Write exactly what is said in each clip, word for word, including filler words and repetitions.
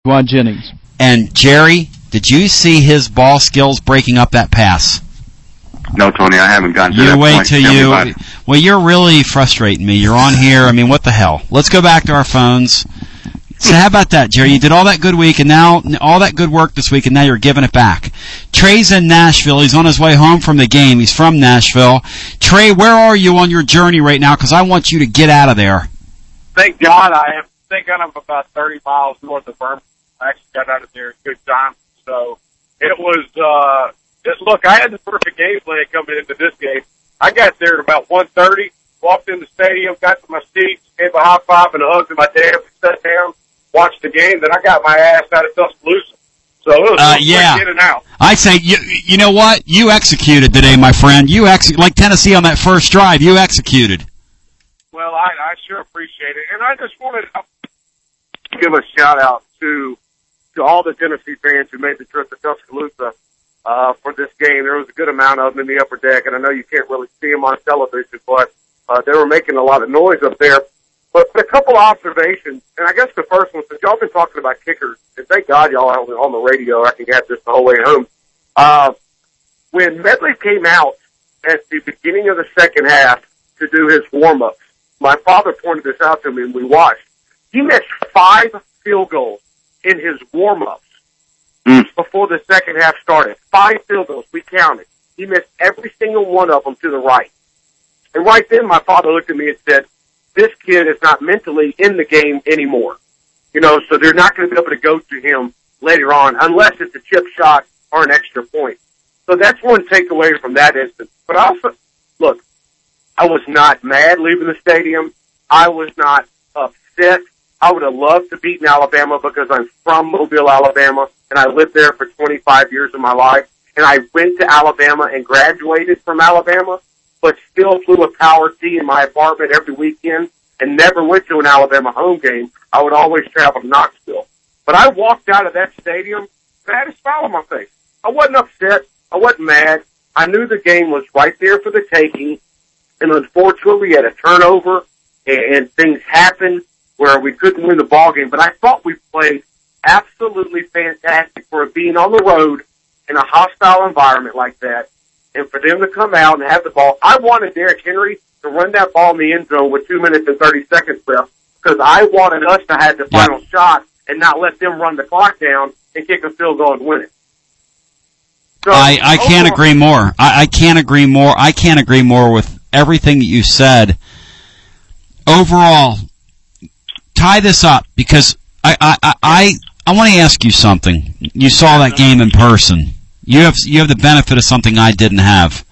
Juwan Jennings. And Jerry, did you see his ball skills breaking up that pass? No, Tony, I haven't gotten to you that wait point. till Tell you. Well, you're really frustrating me. You're on here. I mean, what the hell? Let's go back to our phones. So how about that, Jerry? You did all that good week, and now all that good work this week, and now you're giving it back. Trey's in Nashville. He's on his way home from the game. He's from Nashville. Trey, where are you on your journey right now? Because I want you to get out of there. Thank God I am thinking I'm about thirty miles north of Birmingham. I actually got out of there in good time. So it was, uh, just, look, I had the perfect game plan coming into this game. I got there at about one thirty, walked in the stadium, got to my seats, gave a high five and a hug to my dad, sat down, watched the game, then I got my ass out of Tuscaloosa. So it was uh, quick yeah. in and out. I'd say, you, you know what? You executed today, my friend. You ex- Like Tennessee on that first drive, you executed. Well, I, I sure appreciate it. And I just wanted to give a shout-out to to all the Tennessee fans who made the trip to Tuscaloosa uh, for this game. There was a good amount of them in the upper deck, and I know you can't really see them on television, but uh, they were making a lot of noise up there. But a couple of observations, and I guess the first one, since y'all been talking about kickers, and thank God y'all are on the radio, I can get this the whole way home. Uh, when Medley came out at the beginning of the second half to do his warm-ups, my father pointed this out to me and we watched. He missed five field goals in his warm-ups mm. before the second half started. Five field goals, we counted. He missed every single one of them to the right. And right then my father looked at me and said, this kid is not mentally in the game anymore. You know, so they're not going to be able to go to him later on unless it's a chip shot or an extra point. So that's one takeaway from that instance. But also, look, I was not mad leaving the stadium. I was not upset. I would have loved to beat in Alabama because I'm from Mobile, Alabama, and I lived there for twenty-five years of my life. And I went to Alabama and graduated from Alabama, but still flew a Power T in my apartment every weekend and never went to an Alabama home game. I would always travel to Knoxville. But I walked out of that stadium and I had a smile on my face. I wasn't upset. I wasn't mad. I knew the game was right there for the taking. And unfortunately, we had a turnover and things happened where we couldn't win the ball game. But I thought we played absolutely fantastic for being on the road in a hostile environment like that. And for them to come out and have the ball, I wanted Derrick Henry to run that ball in the end zone with two minutes and thirty seconds left because I wanted us to have the final yeah. shot and not let them run the clock down and kick a field goal and win it. So, I, I can't overall, agree more. I, I can't agree more. I can't agree more with everything that you said. Overall, tie this up because I I I, I, I want to ask you something. You saw that game in person. You have you have the benefit of something I didn't have.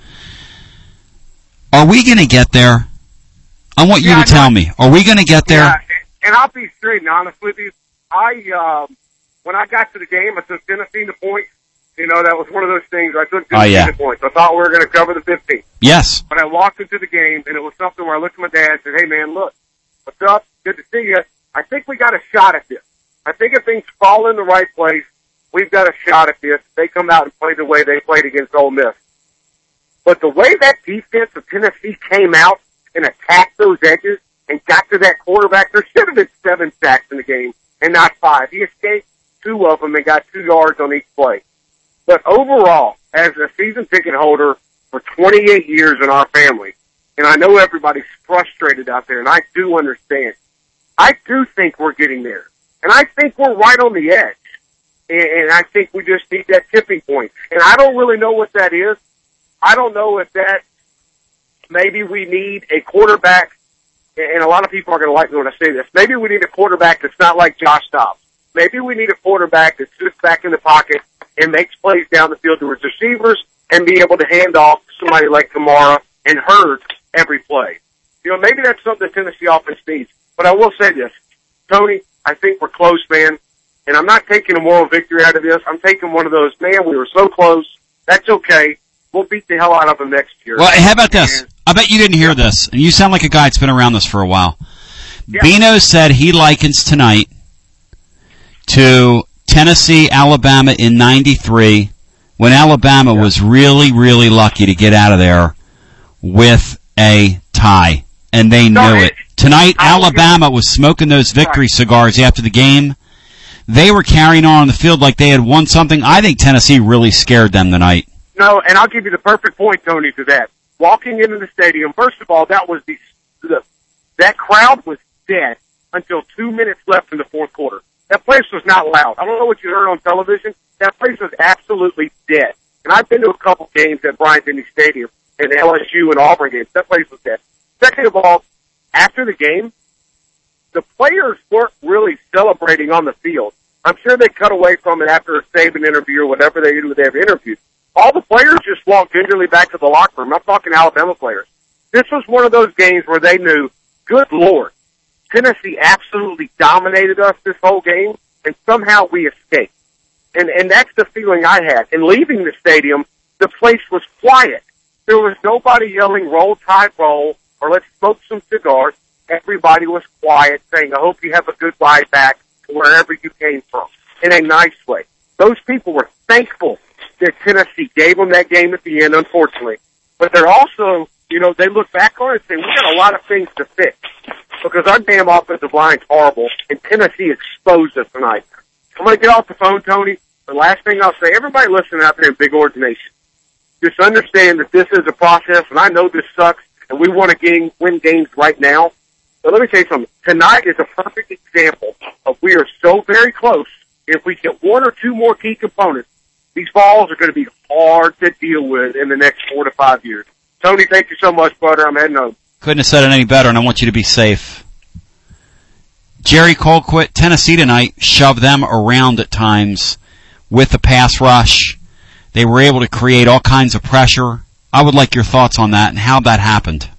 Are we going to get there? I want you yeah, to tell me. Are we going to get there? Yeah, and I'll be straight and honest with you. I um, when I got to the game, I took Tennessee to points. You know, that was one of those things. I took Tennessee oh, yeah. to points. I thought we were going to cover the fifteen. Yes. But I walked into the game, and it was something where I looked at my dad and said, hey, man, look, what's up? Good to see you. I think we got a shot at this. I think if things fall in the right place, we've got a shot at this. They come out and play the way they played against Ole Miss. But the way that defense of Tennessee came out and attacked those edges and got to that quarterback, there should have been seven sacks in the game and not five. He escaped two of them and got two yards on each play. But overall, as a season ticket holder for twenty-eight years in our family, and I know everybody's frustrated out there, and I do understand, I do think we're getting there. And I think we're right on the edge. And I think we just need that tipping point. And I don't really know what that is. I don't know if that maybe we need a quarterback, and a lot of people are going to like me when I say this. Maybe we need a quarterback that's not like Josh Dobbs. Maybe we need a quarterback that sits back in the pocket and makes plays down the field to his receivers and be able to hand off to somebody like Kamara and Hurd every play. You know, maybe that's something the Tennessee offense needs. But I will say this, Tony, I think we're close, man. And I'm not taking a moral victory out of this. I'm taking one of those, man, we were so close. That's okay. We'll beat the hell out of them next year. Well, how about this? I bet you didn't hear this. And you sound like a guy that's been around this for a while. Yeah. Bino said he likens tonight to Tennessee, Alabama in ninety-three, when Alabama yeah. was really, really lucky to get out of there with a tie. And they knew no, it. Tonight, Alabama was smoking those victory right. cigars after the game. they were carrying on on the field like they had won something. I think Tennessee really scared them tonight. No, and I'll give you the perfect point, Tony, to that. Walking into the stadium, first of all, that was the, the that crowd was dead until two minutes left in the fourth quarter. That place was not loud. I don't know what you heard on television. That place was absolutely dead. And I've been to a couple games at Bryant-Denny Stadium and L S U and Auburn games. That place was dead. Second of all, after the game, the players weren't really celebrating on the field. I'm sure they cut away from it after a Saban interview or whatever they do. They have interviewed. All the players just walked gingerly back to the locker room. I'm talking Alabama players. This was one of those games where they knew, good Lord, Tennessee absolutely dominated us this whole game, and somehow we escaped. And, and that's the feeling I had. And leaving the stadium, the place was quiet. There was nobody yelling, roll, tide, roll, or let's smoke some cigars. Everybody was quiet, saying, I hope you have a good ride back to wherever you came from, in a nice way. Those people were thankful that Tennessee gave them that game at the end, unfortunately. But they're also, you know, they look back on it and say, we got a lot of things to fix because our damn offensive line's horrible, and Tennessee exposed us tonight. I'm going to get off the phone, Tony. The last thing I'll say, everybody listening out there in Big Orange Nation, just understand that this is a process, and I know this sucks, and we want to game, win games right now. But let me tell you something. Tonight is a perfect example of we are so very close. If we get one or two more key components, these balls are going to be hard to deal with in the next four to five years. Tony, thank you so much, brother. I'm heading home. Couldn't have said it any better, and I want you to be safe. Jerry Colquitt, Tennessee tonight shoved them around at times with the pass rush. They were able to create all kinds of pressure. I would like your thoughts on that and how that happened.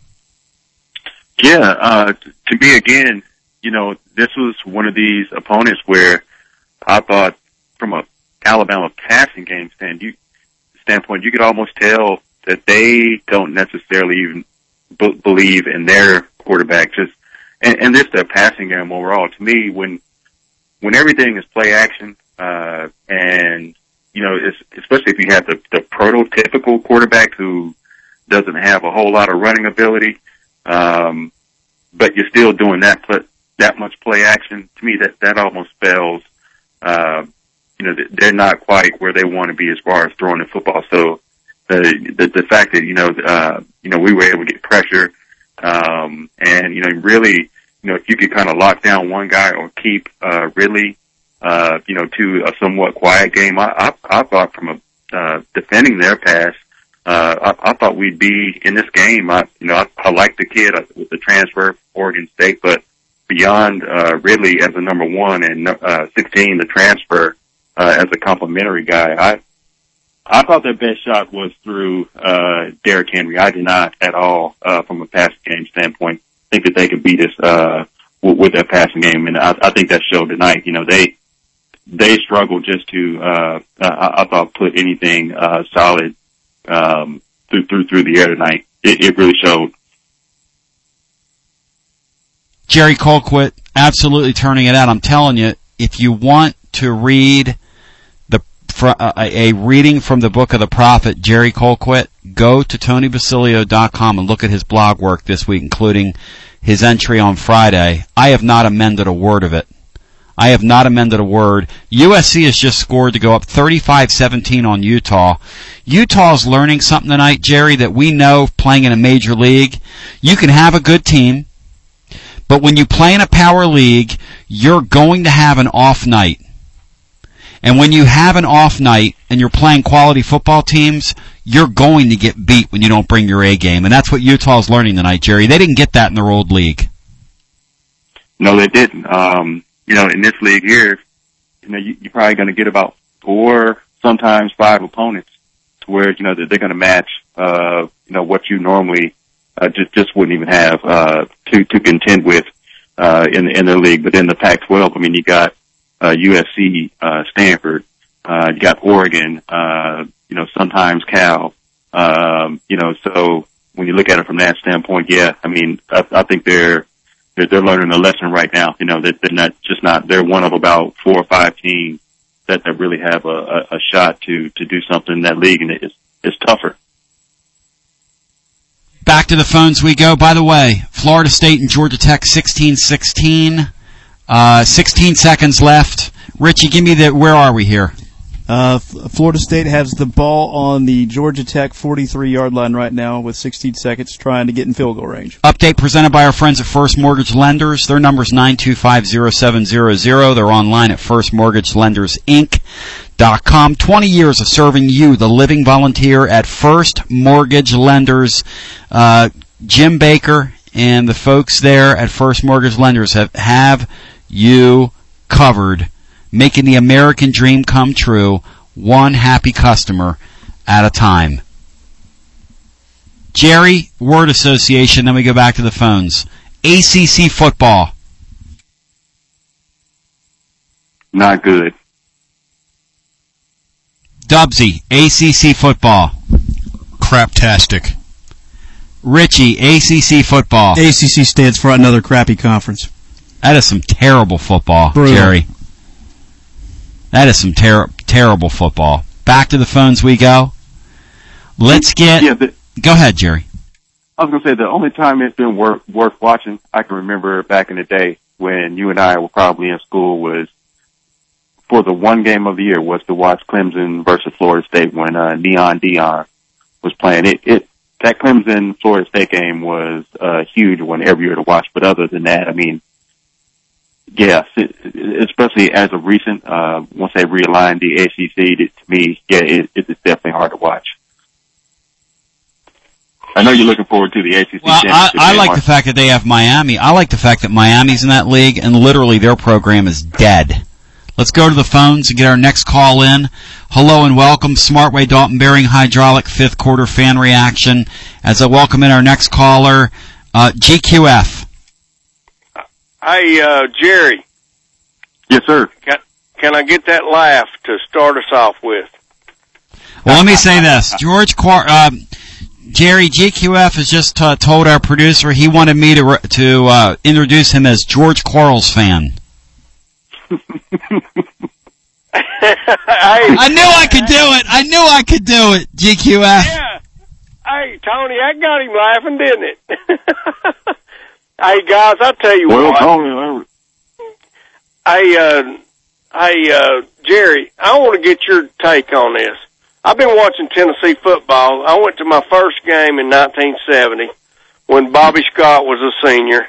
Yeah, uh, to me, again, you know, this was one of these opponents where I thought from a Alabama passing game stand, you, standpoint, you could almost tell that they don't necessarily even b- believe in their quarterback. Just and, and this their passing game overall. To me, when when everything is play action, uh, and you know, it's, especially if you have the, the prototypical quarterback who doesn't have a whole lot of running ability, um, but you're still doing that pl- that much play action. To me, that that almost spells. Uh, You know, they're not quite where they want to be as far as throwing the football. So the the, the fact that, you know, uh, you know, we were able to get pressure, um, and, you know, really, you know, if you could kind of lock down one guy or keep, uh, Ridley, uh, you know, to a somewhat quiet game, I, I, I thought from a, uh, defending their pass, uh, I, I thought we'd be in this game. I, you know, I, I like the kid with the transfer, Oregon State, but beyond, uh, Ridley as a number one and, uh, sixteen, the transfer, Uh, as a complimentary guy, I I thought their best shot was through uh, Derrick Henry. I did not at all, uh, from a passing game standpoint, think that they could beat us uh, with, with their passing game, and I, I think that showed tonight. You know, they they struggled just to uh, I, I thought put anything uh, solid um, through through through the air tonight. It, it really showed. Jerry Colquitt absolutely turning it out. I'm telling you, if you want to read the a, a reading from the book of the prophet Jerry Colquitt, go to Tony Basilio dot com and look at his blog work this week, including his entry on Friday. I have not amended a word of it. I have not amended a word. U S C has just scored to go up thirty-five seventeen on Utah. Utah's learning something tonight, Jerry, that we know playing in a major league. You can have a good team, but when you play in a power league, you're going to have an off night. And when you have an off night and you're playing quality football teams, you're going to get beat when you don't bring your A game. And that's what Utah's learning tonight, Jerry. They didn't get that in their old league. No, they didn't. Um, you know, in this league here, you know, you, you're probably going to get about four, sometimes five opponents to where, you know, that they're going to match, uh, you know, what you normally, uh, just, just wouldn't even have, uh, to, to contend with, uh, in, in the league. But in the Pac twelve, I mean, you got, Uh, U S C, uh, Stanford, uh, you got Oregon, uh, you know, sometimes Cal, um, you know, so when you look at it from that standpoint, yeah, I mean, I, I think they're, they're, they're learning a lesson right now, you know, that they're not just not, they're one of about four or five teams that, that really have a, a, a shot to, to do something in that league, and it's, it's tougher. Back to the phones we go. By the way, Florida State and Georgia Tech sixteen sixteen. Uh, sixteen seconds left. Richie, give me the, where are we here? Uh, Florida State has the ball on the Georgia Tech forty-three yard line right now with sixteen seconds, trying to get in field goal range. Update presented by our friends at First Mortgage Lenders. Their number is nine two five, zero seven zero zero. They're online at first mortgage lenders inc dot com. twenty years of serving you, the living volunteer at First Mortgage Lenders. Uh, Jim Baker and the folks there at First Mortgage Lenders have, have you covered, making the American dream come true, one happy customer at a time. Jerry, word association, then we go back to the phones. A C C football. Not good. Dubsy, A C C football. Craptastic. Richie, A C C football. A C C stands for another crappy conference. That is some terrible football, Brutal. Jerry. That is some ter- terrible football. Back to the phones we go. Let's get... Yeah, the, go ahead, Jerry. I was going to say the only time it's been worth, worth watching, I can remember back in the day when you and I were probably in school, was for the one game of the year was to watch Clemson versus Florida State when uh, Neon Dion was playing. It, it that Clemson Florida State game was a huge one every year to watch. But other than that, I mean, yes, it, especially as of recent, uh, once they realigned the A C C, it, to me, yeah, it, it's definitely hard to watch. I know you're looking forward to the A C C. Well, I, I like the fact that they have Miami. I like the fact that Miami's in that league, and literally their program is dead. Let's go to the phones and get our next call in. Hello and welcome, Smartway Dalton Bearing Hydraulic fifth quarter fan reaction. As I welcome in our next caller, uh, G Q F. Hey, uh, Jerry. Yes, sir. Can, can I get that laugh to start us off with? Well, let me say this. George Quar- uh, Jerry, G Q F has just uh, told our producer he wanted me to, re- to uh, introduce him as George Quarles fan. Hey, I knew I could do it. I knew I could do it, G Q F. Yeah. Hey, Tony, I got him laughing, didn't it? Hey, guys, I'll tell you well, what. Tony, Hey, uh, hey, uh, Jerry, I want to get your take on this. I've been watching Tennessee football. I went to my first game in nineteen seventy when Bobby Scott was a senior.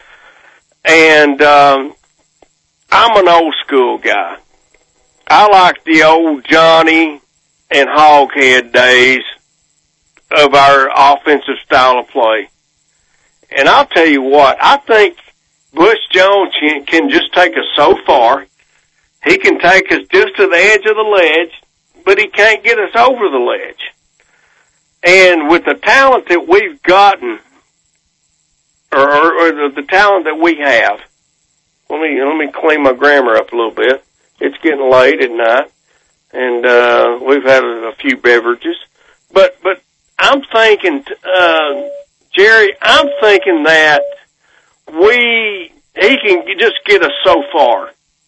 And um, I'm an old school guy. I like the old Johnny and Hoghead days of our offensive style of play. And I'll tell you what, I think Butch Jones can, can just take us so far. He can take us just to the edge of the ledge, but he can't get us over the ledge. And with the talent that we've gotten, or, or, or the, the talent that we have, let me let me clean my grammar up a little bit. It's getting late at night, and uh, we've had a, a few beverages. But but I'm thinking, uh, Jerry, I'm thinking that we he can just get us so far.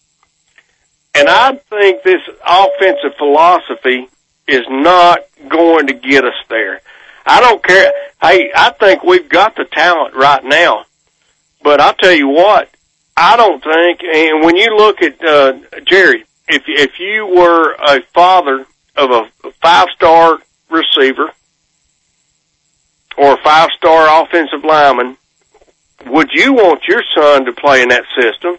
And I think this offensive philosophy is not going to get us there. I don't care. Hey, I think we've got the talent right now. But I'll tell you what, I don't think, and when you look at, uh, Jerry, if, if you were a father of a five-star receiver or a five-star offensive lineman, would you want your son to play in that system?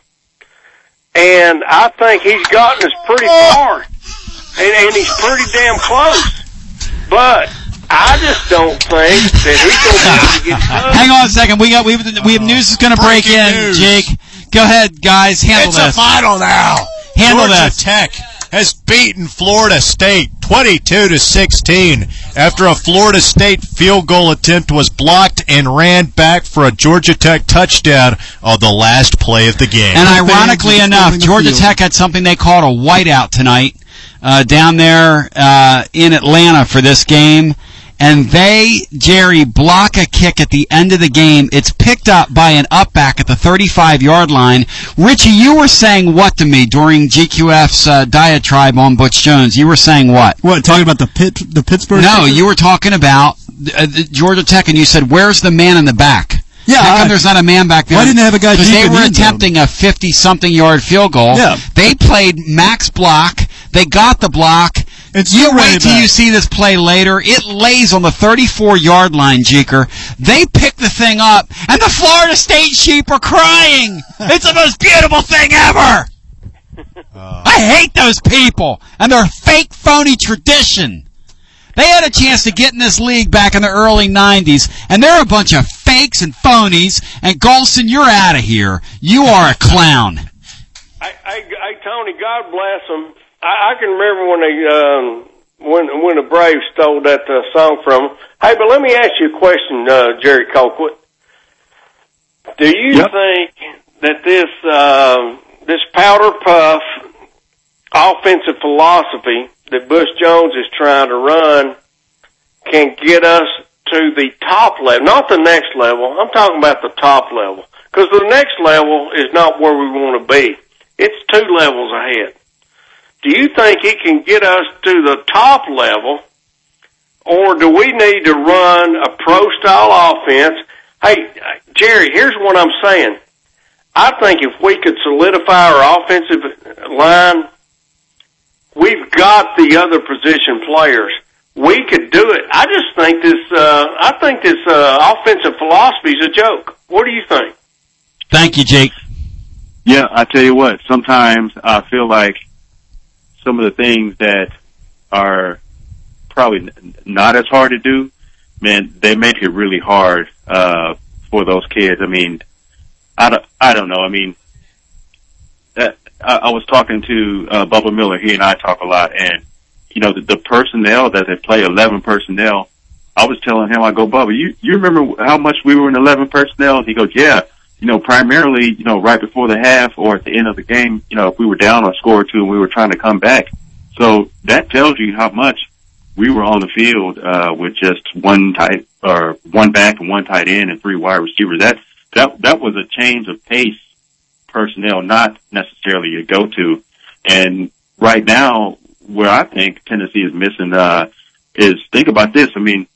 And I think he's gotten us pretty far, and, and he's pretty damn close. But I just don't think that he's going to be able to get close. Hang on a second. We got we have, we have news that's going to break in. News. Jake, go ahead, guys. Handle it's this. It's a final now. Handle Georgia this. Tech has beaten Florida State twenty-two to sixteen after a Florida State field goal attempt was blocked and ran back for a Georgia Tech touchdown on the last play of the game. And ironically enough, Georgia field. Tech had something they called a whiteout tonight uh, down there uh, in Atlanta for this game. And they, Jerry, block a kick at the end of the game. It's picked up by an up back at the thirty-five yard line. Richie, you were saying what to me during G Q F's uh, diatribe on Butch Jones? You were saying what? What, talking about the Pitt, the Pittsburgh? No, kicker? you were talking about uh, Georgia Tech, and you said, where's the man in the back? Yeah, Yeah, How come I- there's not a man back there? Why didn't they have a guy Because they deep in were the end zone? attempting a fifty-something yard field goal. Yeah. They played max block. They got the block. It's You still wait running till back. you see this play later. It lays on the thirty-four yard line, Jeeker. They pick the thing up, and the Florida State sheep are crying. It's the most beautiful thing ever. I hate those people and their fake, phony tradition. They had a chance to get in this league back in the early nineties, and they're a bunch of fakes and phonies, and Golson, you're out of here. You are a clown. I, I, I, Tony, God bless them. I, I can remember when they, um, when when the Braves stole that uh, song from them. Hey, but let me ask you a question, uh, Jerry Colquitt. Do you Yep. think that this uh, this powder puff offensive philosophy that Bush Jones is trying to run can get us to the top level, not the next level? I'm talking about the top level, because the next level is not where we want to be. It's two levels ahead. Do you think it can get us to the top level, or do we need to run a pro-style offense? Hey, Jerry, here's what I'm saying. I think if we could solidify our offensive line, we've got the other position players. We could do it. I just think this, uh, I think this, uh, offensive philosophy is a joke. What do you think? Thank you, Jake. Yeah, I tell you what, sometimes I feel like some of the things that are probably n- not as hard to do, man, they make it really hard, uh, for those kids. I mean, I don't, I don't know. I mean, that, I, I was talking to, uh, Bubba Miller. He and I talk a lot, and, you know, the, the personnel that they play, eleven personnel, I was telling him, I go, Bubba, you, you remember how much we were in eleven personnel? And he goes, yeah. You know, primarily, you know, right before the half or at the end of the game, you know, if we were down a score or two and we were trying to come back. So that tells you how much we were on the field, uh, with just one tight, or one back and one tight end and three wide receivers. That, that, that was a change of pace personnel, not necessarily a go-to. And right now, where I think Tennessee is missing, uh, is think about this. I mean,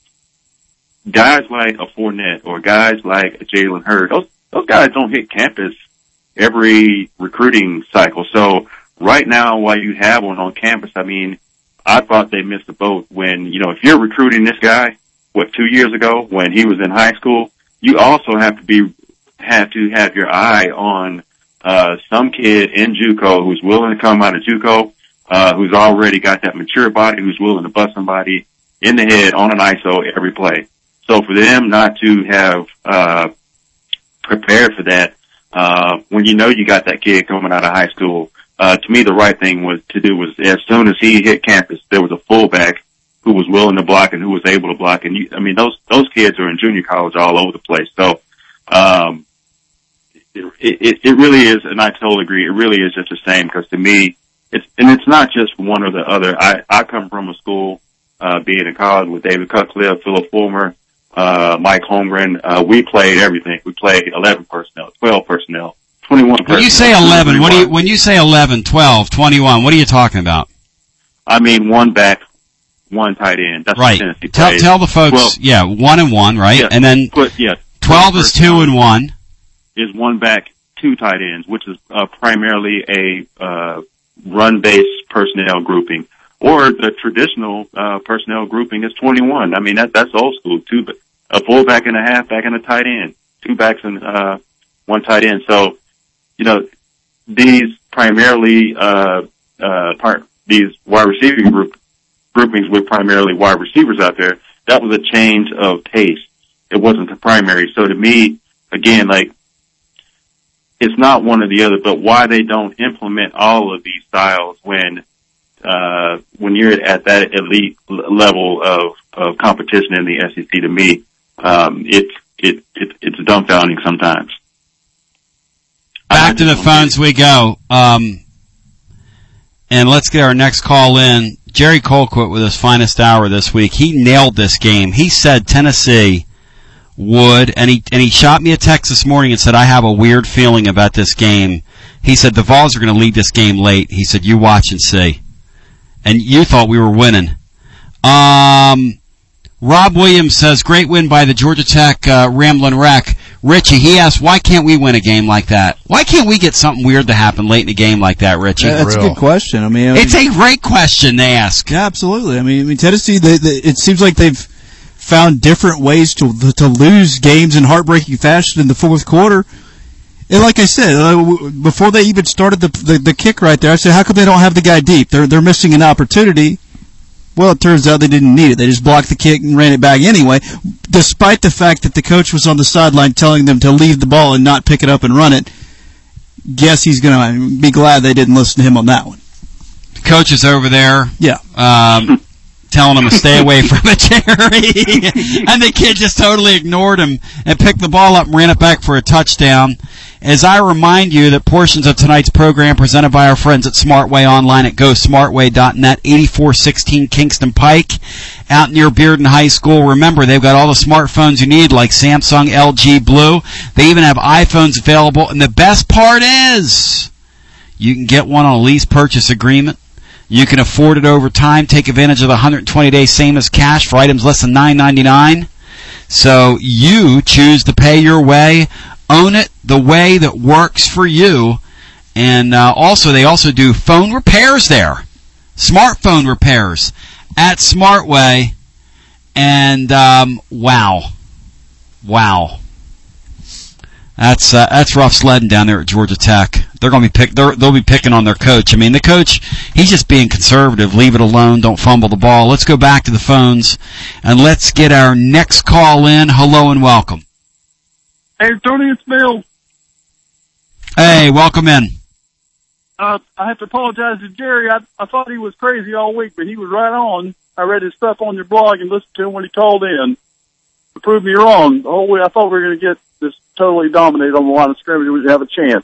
guys like a Fournette or guys like a Jalen Hurd, those, Those guys don't hit campus every recruiting cycle. So right now, while you have one on campus, I mean, I thought they missed the boat when, you know, if you're recruiting this guy, what, two years ago when he was in high school, you also have to be, have to have your eye on, uh, some kid in JUCO who's willing to come out of JUCO, uh, who's already got that mature body, who's willing to bust somebody in the head on an I S O every play. So for them not to have, uh, prepared for that, uh, when you know you got that kid coming out of high school. Uh, to me, the right thing was to do was as soon as he hit campus, there was a fullback who was willing to block and who was able to block. And you, I mean, those, those kids are in junior college all over the place. So, um, it, it, it really is, and I totally agree, it really is just the same because to me, it's, and it's not just one or the other. I, I come from a school, uh, being in college with David Cutcliffe, Philip Fulmer, uh, Mike Holmgren. Uh, we played everything. We played eleven personnel, twelve personnel, twenty-one personnel. When you say eleven, what do you, when you say eleven, twelve, twenty-one, what are you talking about? I mean, one back, one tight end. That's Right. what Tennessee Tell, plays. tell the folks, Well, yeah, one and one, right? yeah, And then but, yeah, twelve is two and one. Is one back, two tight ends, which is uh, primarily a uh, run-based personnel grouping. Or the traditional uh, personnel grouping is twenty-one. I mean, that that's old school. Two, a fullback and a halfback and a tight end. Two backs and uh, one tight end. So, you know, these primarily uh, uh, part these wide receiving group groupings with primarily wide receivers out there. That was a change of pace. It wasn't the primary. So to me, again, like, it's not one or the other, but why they don't implement all of these styles when, uh, when you're at that elite level of, of competition in the S E C, to me, um, it's, it, it, it's dumbfounding sometimes. Back to the phones we go. Um, and let's get our next call in. Jerry Colquitt with his finest hour this week. He nailed this game. He said Tennessee would, and he and he shot me a text this morning and said, I have a weird feeling about this game. He said, the Vols are going to lead this game late. He said, you watch and see. And you thought we were winning. Um, Rob Williams says, great win by the Georgia Tech uh, Ramblin' Wreck. Richie, he asked, why can't we win a game like that? Why can't we get something weird to happen late in a game like that, Richie? Yeah, that's Real. a good question. I mean, I mean, it's a great question they ask. Yeah, absolutely. I mean, I mean Tennessee, they, they, it seems like they've found different ways to to lose games in heartbreaking fashion in the fourth quarter. And like I said, uh, before they even started the, the the kick right there, I said, how come they don't have the guy deep? They're they're missing an opportunity. Well, it turns out they didn't need it. They just blocked the kick and ran it back anyway, despite the fact that the coach was on the sideline telling them to leave the ball and not pick it up and run it. Guess he's going to be glad they didn't listen to him on that one. The coach is over there. Yeah. Um, telling him to stay away from it, Jerry. And the kid just totally ignored him and picked the ball up and ran it back for a touchdown. As I remind you that portions of tonight's program presented by our friends at Smartway online at go smartway dot net, eighty-four sixteen Kingston Pike, out near Bearden High School. Remember, they've got all the smartphones you need, like Samsung, L G, Blue. They even have iPhones available. And the best part is, you can get one on a lease purchase agreement. You can afford it over time. Take advantage of the one hundred twenty day same as cash for items less than nine ninety-nine. So you choose to pay your way. Own it the way that works for you. And uh, also, they also do phone repairs there. Smartphone repairs at Smartway. And, um, wow. Wow. That's uh, that's rough sledding down there at Georgia Tech. They're going to be pick. They're, they'll be picking on their coach. I mean, the coach, he's just being conservative. Leave it alone. Don't fumble the ball. Let's go back to the phones, and let's get our next call in. Hello and welcome. Hey, Tony, it's Bill. Hey, welcome in. Uh, I have to apologize to Jerry. I, I thought he was crazy all week, but he was right on. I read his stuff on your blog and listened to him when he called in. To prove me wrong, the whole way I thought we were going to get this totally dominated on the line of scrimmage. We would have a chance.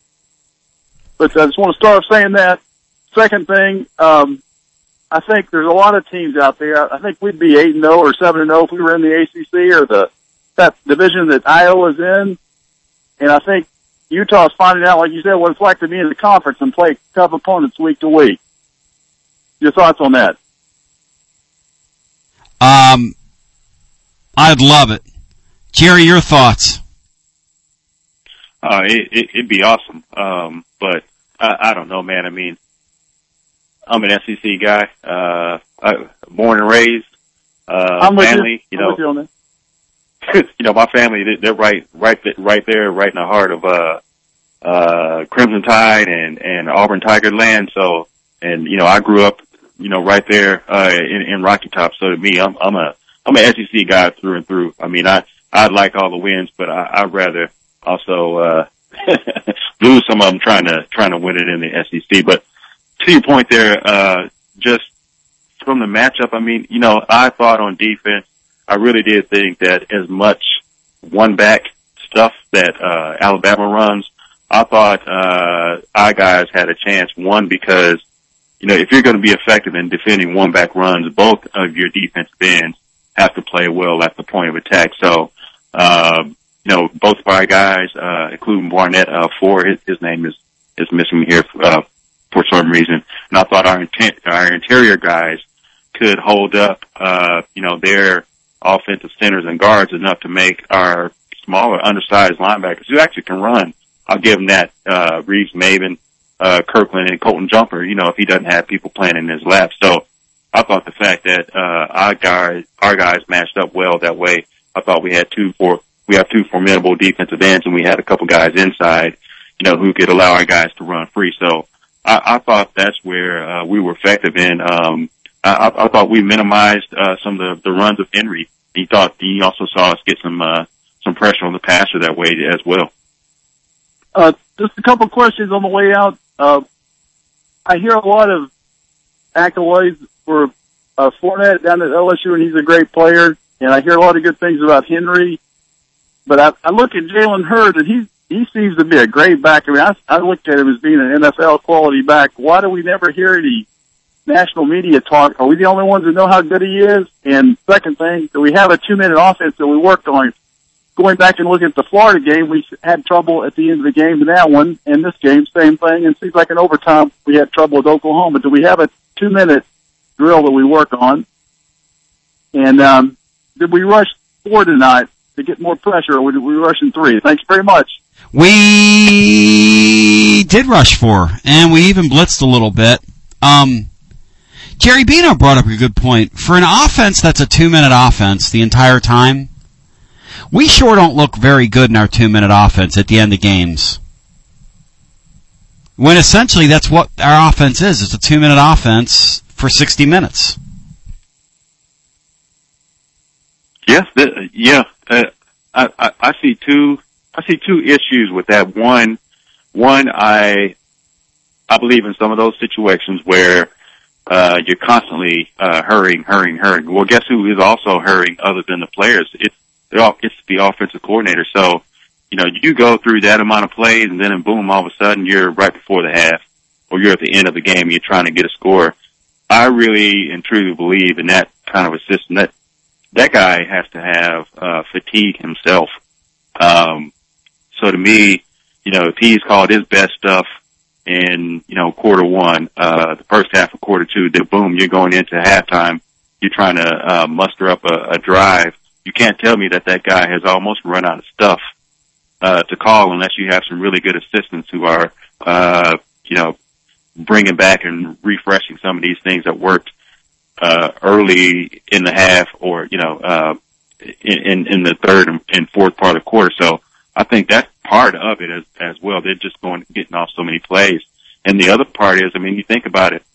But I just want to start saying that. Second thing, um, I think there's a lot of teams out there. I think we'd be eight and oh or seven and oh if we were in the A C C or the that division that Iowa's in. And I think Utah's finding out, like you said, what it's like to be in the conference and play tough opponents week to week. Your thoughts on that? Um, I'd love it. Jerry, your thoughts? Uh, it, it, it'd be awesome. Um, but I, I don't know, man. I mean, I'm an S E C guy, uh, I, born and raised, uh, I'm with family, you, you know, with you, on that. you know, my family, they're right, right, right there, right in the heart of, uh, uh, Crimson Tide and, and Auburn Tiger land. So, and, you know, I grew up, you know, right there, uh, in, in Rocky Top. So to me, I'm, I'm a, I'm an S E C guy through and through. I mean, I, I'd like all the wins, but I, I'd rather also, uh, lose some of them trying to, trying to win it in the S E C. But to your point there, uh, just from the matchup, I mean, you know, I thought on defense, I really did think that as much one back stuff that, uh, Alabama runs, I thought, uh, our guys had a chance. One, because, you know, if you're going to be effective in defending one back runs, both of your defensive ends have to play well at the point of attack. So, uh, you know, both of our guys, uh, including Barnett, uh, Ford, his, his name is, is missing here, uh, for some reason. And I thought our intent, our interior guys could hold up, uh, you know, their offensive centers and guards enough to make our smaller, undersized linebackers who actually can run. I'll give them that, uh, Reeves Maven, uh, Kirkland and Colton Jumper, you know, if he doesn't have people playing in his lap. So I thought the fact that, uh, our guys, our guys matched up well that way. I thought we had two, for, we have two formidable defensive ends and we had a couple guys inside, you know, who could allow our guys to run free. So I, I thought that's where, uh, we were effective in, um, I, I thought we minimized, uh, some of the, the runs of Henry. He thought, he also saw us get some, uh, some pressure on the passer that way as well. Uh, just a couple questions on the way out. Uh, I hear a lot of accolades for, uh, Fournette down at L S U, and he's a great player. And I hear a lot of good things about Henry. But I, I look at Jalen Hurd, and he, he seems to be a great back. I mean, I, I looked at him as being an N F L quality back. Why do we never hear any national media talk? Are we the only ones that know how good he is? And second thing, do we have a two-minute offense that we worked on? Going back and looking at the Florida game, we had trouble at the end of the game in that one. And this game, same thing. And it seems like in overtime, we had trouble with Oklahoma. Do we have a two-minute drill that we work on? And um, did we rush four tonight? to get more pressure, or were we rushing three? Thanks very much. We did rush four, and we even blitzed a little bit. Um, Jerry Bino brought up a good point. For an offense that's a two-minute offense the entire time, we sure don't look very good in our two-minute offense at the end of games. When essentially that's what our offense is. It's a two-minute offense for sixty minutes. Yes, the, yeah. Uh, I, I, I see two. I see two issues with that. One, one, I, I believe in some of those situations where uh, you're constantly uh, hurrying, hurrying, hurrying. Well, guess who is also hurrying other than the players? It's they're all, it's the offensive coordinator. So, you know, you go through that amount of plays, and then boom, all of a sudden you're right before the half, or you're at the end of the game, and you're trying to get a score. I really and truly believe in that kind of a system. That that guy has to have uh, fatigue himself. Um, so to me, you know, if he's called his best stuff in, you know, quarter one, uh, the first half of quarter two, then boom, you're going into halftime. You're trying to uh, muster up a, a drive. You can't tell me that that guy has almost run out of stuff uh, to call unless you have some really good assistants who are, uh, you know, bringing back and refreshing some of these things that worked uh, early in the half, or you know, uh, in in the third and fourth part of the quarter. So I think that's part of it as as well. They're just going getting off so many plays, and the other part is, I mean, you think about it,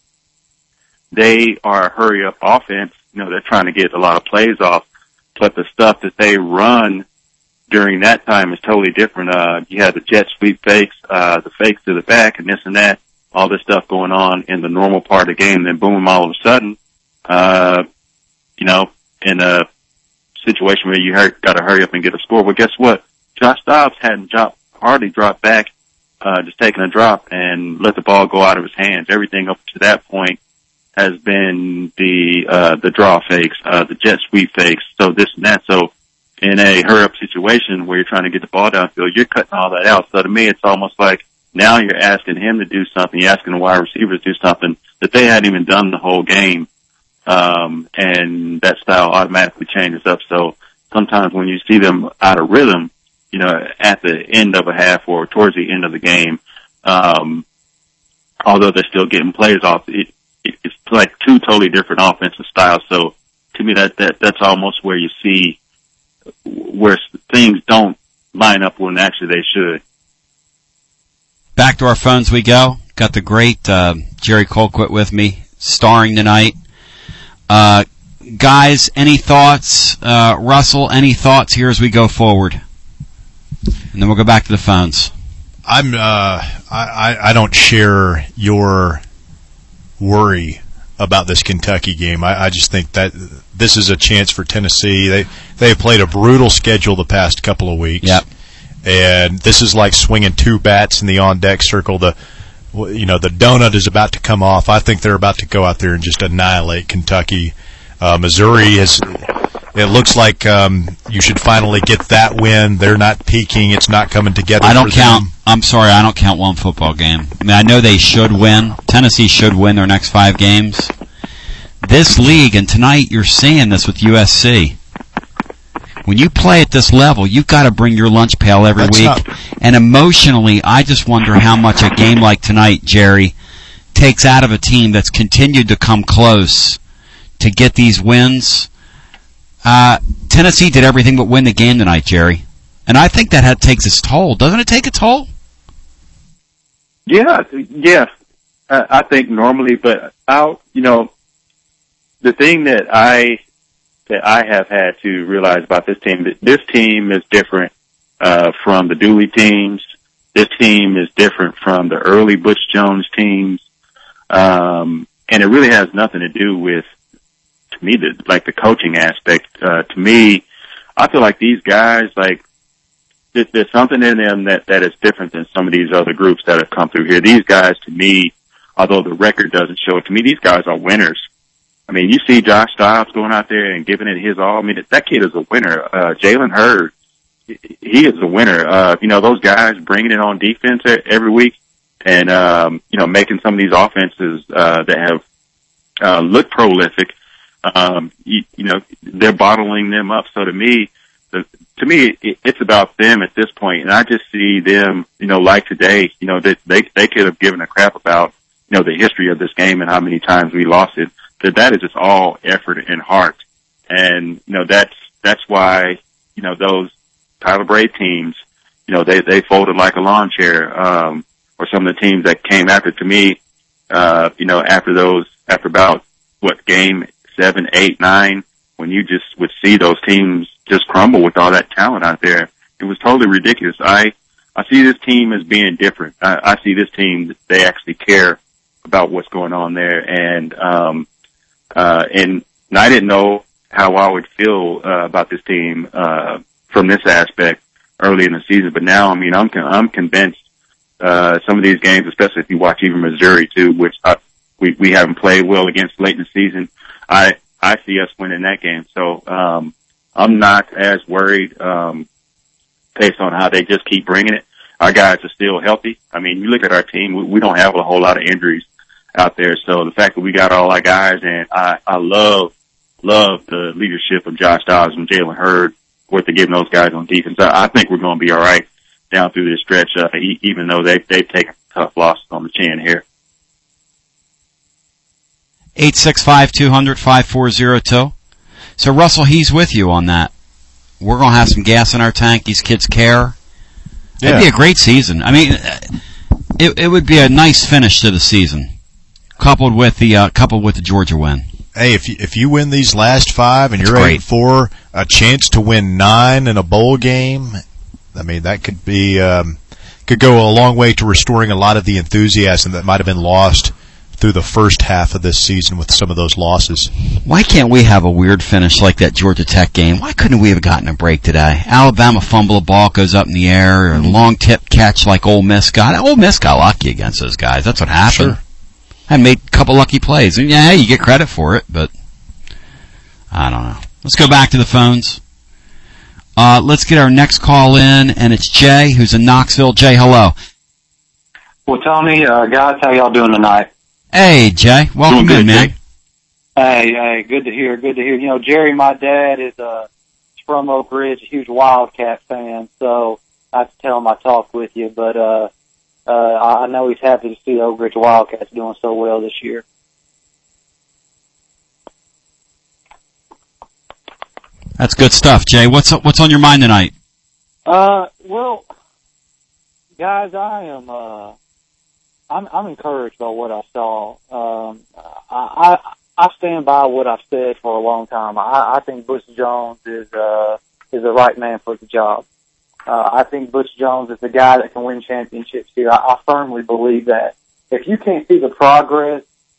they are a hurry up offense. You know, they're trying to get a lot of plays off, but the stuff that they run during that time is totally different. Uh, you have the jet sweep fakes, uh, the fakes to the back, and this and that. All this stuff going on in the normal part of the game, then boom, all of a sudden, uh, you know, in a situation where you got to hurry up and get a score. Well, guess what? Josh Dobbs hadn't dropped, hardly dropped back, uh, just taking a drop and let the ball go out of his hands. Everything up to that point has been the, uh, the draw fakes, uh, the jet sweep fakes, so this and that. So in a hurry up situation where you're trying to get the ball downfield, you're cutting all that out. So to me, it's almost like, now you're asking him to do something. You're asking the wide receiver to do something that they hadn't even done the whole game. Um, and that style automatically changes up. So sometimes when you see them out of rhythm, you know, at the end of a half or towards the end of the game, um, although they're still getting plays off, it, it, it's like two totally different offensive styles. So to me, that, that, that's almost where you see where things don't line up when actually they should. Back to our phones we go. Got the great uh, Jerry Colquitt with me, starring tonight. Uh, guys, any thoughts? Uh, Russell, any thoughts here as we go forward? And then we'll go back to the phones. I'm. Uh, I, I don't share your worry about this Kentucky game. I, I just think that this is a chance for Tennessee. They they have played a brutal schedule the past couple of weeks. Yep. And this is like swinging two bats in the on-deck circle. The, you know, the donut is about to come off. I think they're about to go out there and just annihilate Kentucky. Uh, Missouri is. It looks like um, you should finally get that win. They're not peaking. It's not coming together. I don't for count. them. I'm sorry. I don't count one football game. I mean, I know they should win. Tennessee should win their next five games. This league, and tonight you're seeing this with U S C. When you play at this level, you've got to bring your lunch pail every That's week. Not... And emotionally, I just wonder how much a game like tonight, Jerry, takes out of a team that's continued to come close to get these wins. Uh, Tennessee did everything but win the game tonight, Jerry. And I think that had, takes its toll. Doesn't it take a toll? Yeah, yeah. Uh, I think normally, but I'll, you know, the thing that I... that I have had to realize about this team, that this team is different uh, from the Dooley teams. This team is different from the early Butch Jones teams. Um, and it really has nothing to do with, to me, the, like the coaching aspect. Uh, to me, I feel like these guys, like, there, there's something in them that, that is different than some of these other groups that have come through here. These guys, to me, although the record doesn't show it, to me, these guys are winners. I mean, you see Josh Dobbs going out there and giving it his all. I mean, that kid is a winner. Uh, Jalen Hurd, he is a winner. Uh, you know, those guys bringing it on defense every week and, um, you know, making some of these offenses, uh, that have, uh, looked prolific. Um, you, you know, they're bottling them up. So to me, the, to me, it, it's about them at this point, and I just see them, you know, like today, you know, that they they could have given a crap about, you know, the history of this game and how many times we lost it. That that is just all effort and heart, and you know that's that's why you know those Tyler Brave teams, you know, they they folded like a lawn chair, um, or some of the teams that came after. To me, uh, you know, after those, after about what game seven, eight, nine, when you just would see those teams just crumble with all that talent out there. It was totally ridiculous. I, I see this team as being different. I, I see this team, they actually care about what's going on there. And, um, uh, and I didn't know how I would feel, uh, about this team, uh, from this aspect early in the season. But now, I mean, I'm, I'm convinced, uh, some of these games, especially if you watch even Missouri too, which I, we, we haven't played well against late in the season. I, I see us winning that game. So, um, I'm not as worried, um, based on how they just keep bringing it. Our guys are still healthy. I mean, you look at our team, we, we don't have a whole lot of injuries out there. So the fact that we got all our guys, and I, I love, love the leadership of Josh Dobbs and Jalen Hurd, what they're giving those guys on defense. I, I think we're going to be all right down through this stretch, uh, e- even though they, they've taken tough losses on the chin here. eight six five, two hundred, five four zero two. So, Russell, he's with you on that. We're going to have some gas in our tank. These kids care. Yeah. It'd be a great season. I mean, it, it would be a nice finish to the season, coupled with the uh, coupled with the Georgia win. Hey, if you, if you win these last five and That's you're great. eight and four, a chance to win nine in a bowl game, I mean, that could be um, could go a long way to restoring a lot of the enthusiasm that might have been lost through the first half of this season with some of those losses. Why can't we have a weird finish like that Georgia Tech game? Why couldn't we have gotten a break today? Alabama fumble, a ball goes up in the air, or a long tip catch like Ole Miss got. Ole Miss got lucky against those guys. That's what happened. Sure. I made a couple lucky plays. And yeah, you get credit for it, but I don't know. Let's go back to the phones. Uh, let's get our next call in, and it's Jay, who's in Knoxville. Jay, hello. Well, Tony, uh, guys, how y'all doing tonight? Hey, Jay. Welcome Doing in, good, man. Jay. Hey, hey, good to hear, good to hear. You know, Jerry, my dad is uh, from Oak Ridge, a huge Wildcat fan, so I have to tell him I talked with you, but uh, uh, I know he's happy to see Oak Ridge Wildcats doing so well this year. That's good stuff, Jay. What's what's on your mind tonight? Uh, well, guys, I am, uh, I'm, I'm encouraged by what I saw. Um, I, I, I stand by what I've said for a long time. I, I think Butch Jones is, uh, is the right man for the job. Uh, I think Butch Jones is the guy that can win championships here. I, I firmly believe that. If you can't see the progress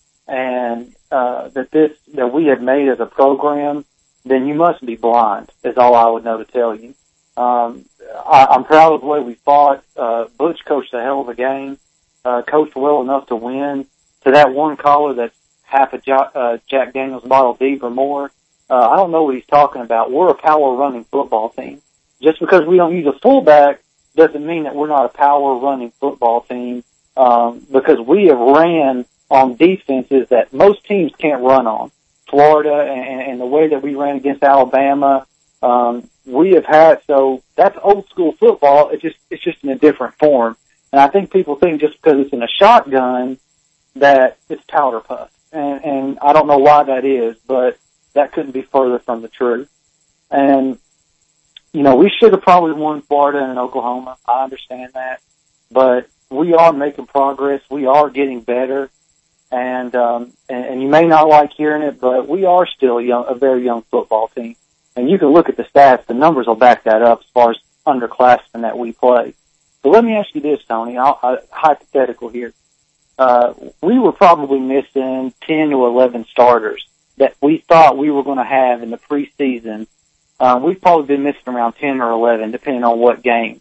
and, uh, that this, that we have made as a program, then you must be blind, is all I would know to tell you. Um, I, I'm proud of the way we fought. Uh, Butch coached a hell of a game, uh, coached well enough to win. To that one caller that's half a jo- uh, Jack Daniels bottle deep or more, uh, I don't know what he's talking about. We're a power running football team. Just because we don't use a fullback doesn't mean that we're not a power running football team, um, because we have ran on defenses that most teams can't run on. Florida and, and the way that we ran against Alabama, um, we have had, so that's old school football. It's just, it's just in a different form. And I think people think just because it's in a shotgun that it's powder puff. And, and I don't know why that is, but that couldn't be further from the truth. And, you know, we should have probably won Florida and Oklahoma. I understand that, but we are making progress. We are getting better. And, um, and, and you may not like hearing it, but we are still young, a very young football team. And you can look at the stats, the numbers will back that up as far as underclassmen that we play. So let me ask you this, Tony, I'll, uh, hypothetical here. Uh, we were probably missing ten to eleven starters that we thought we were going to have in the preseason. Um, we've probably been missing around ten or eleven, depending on what game.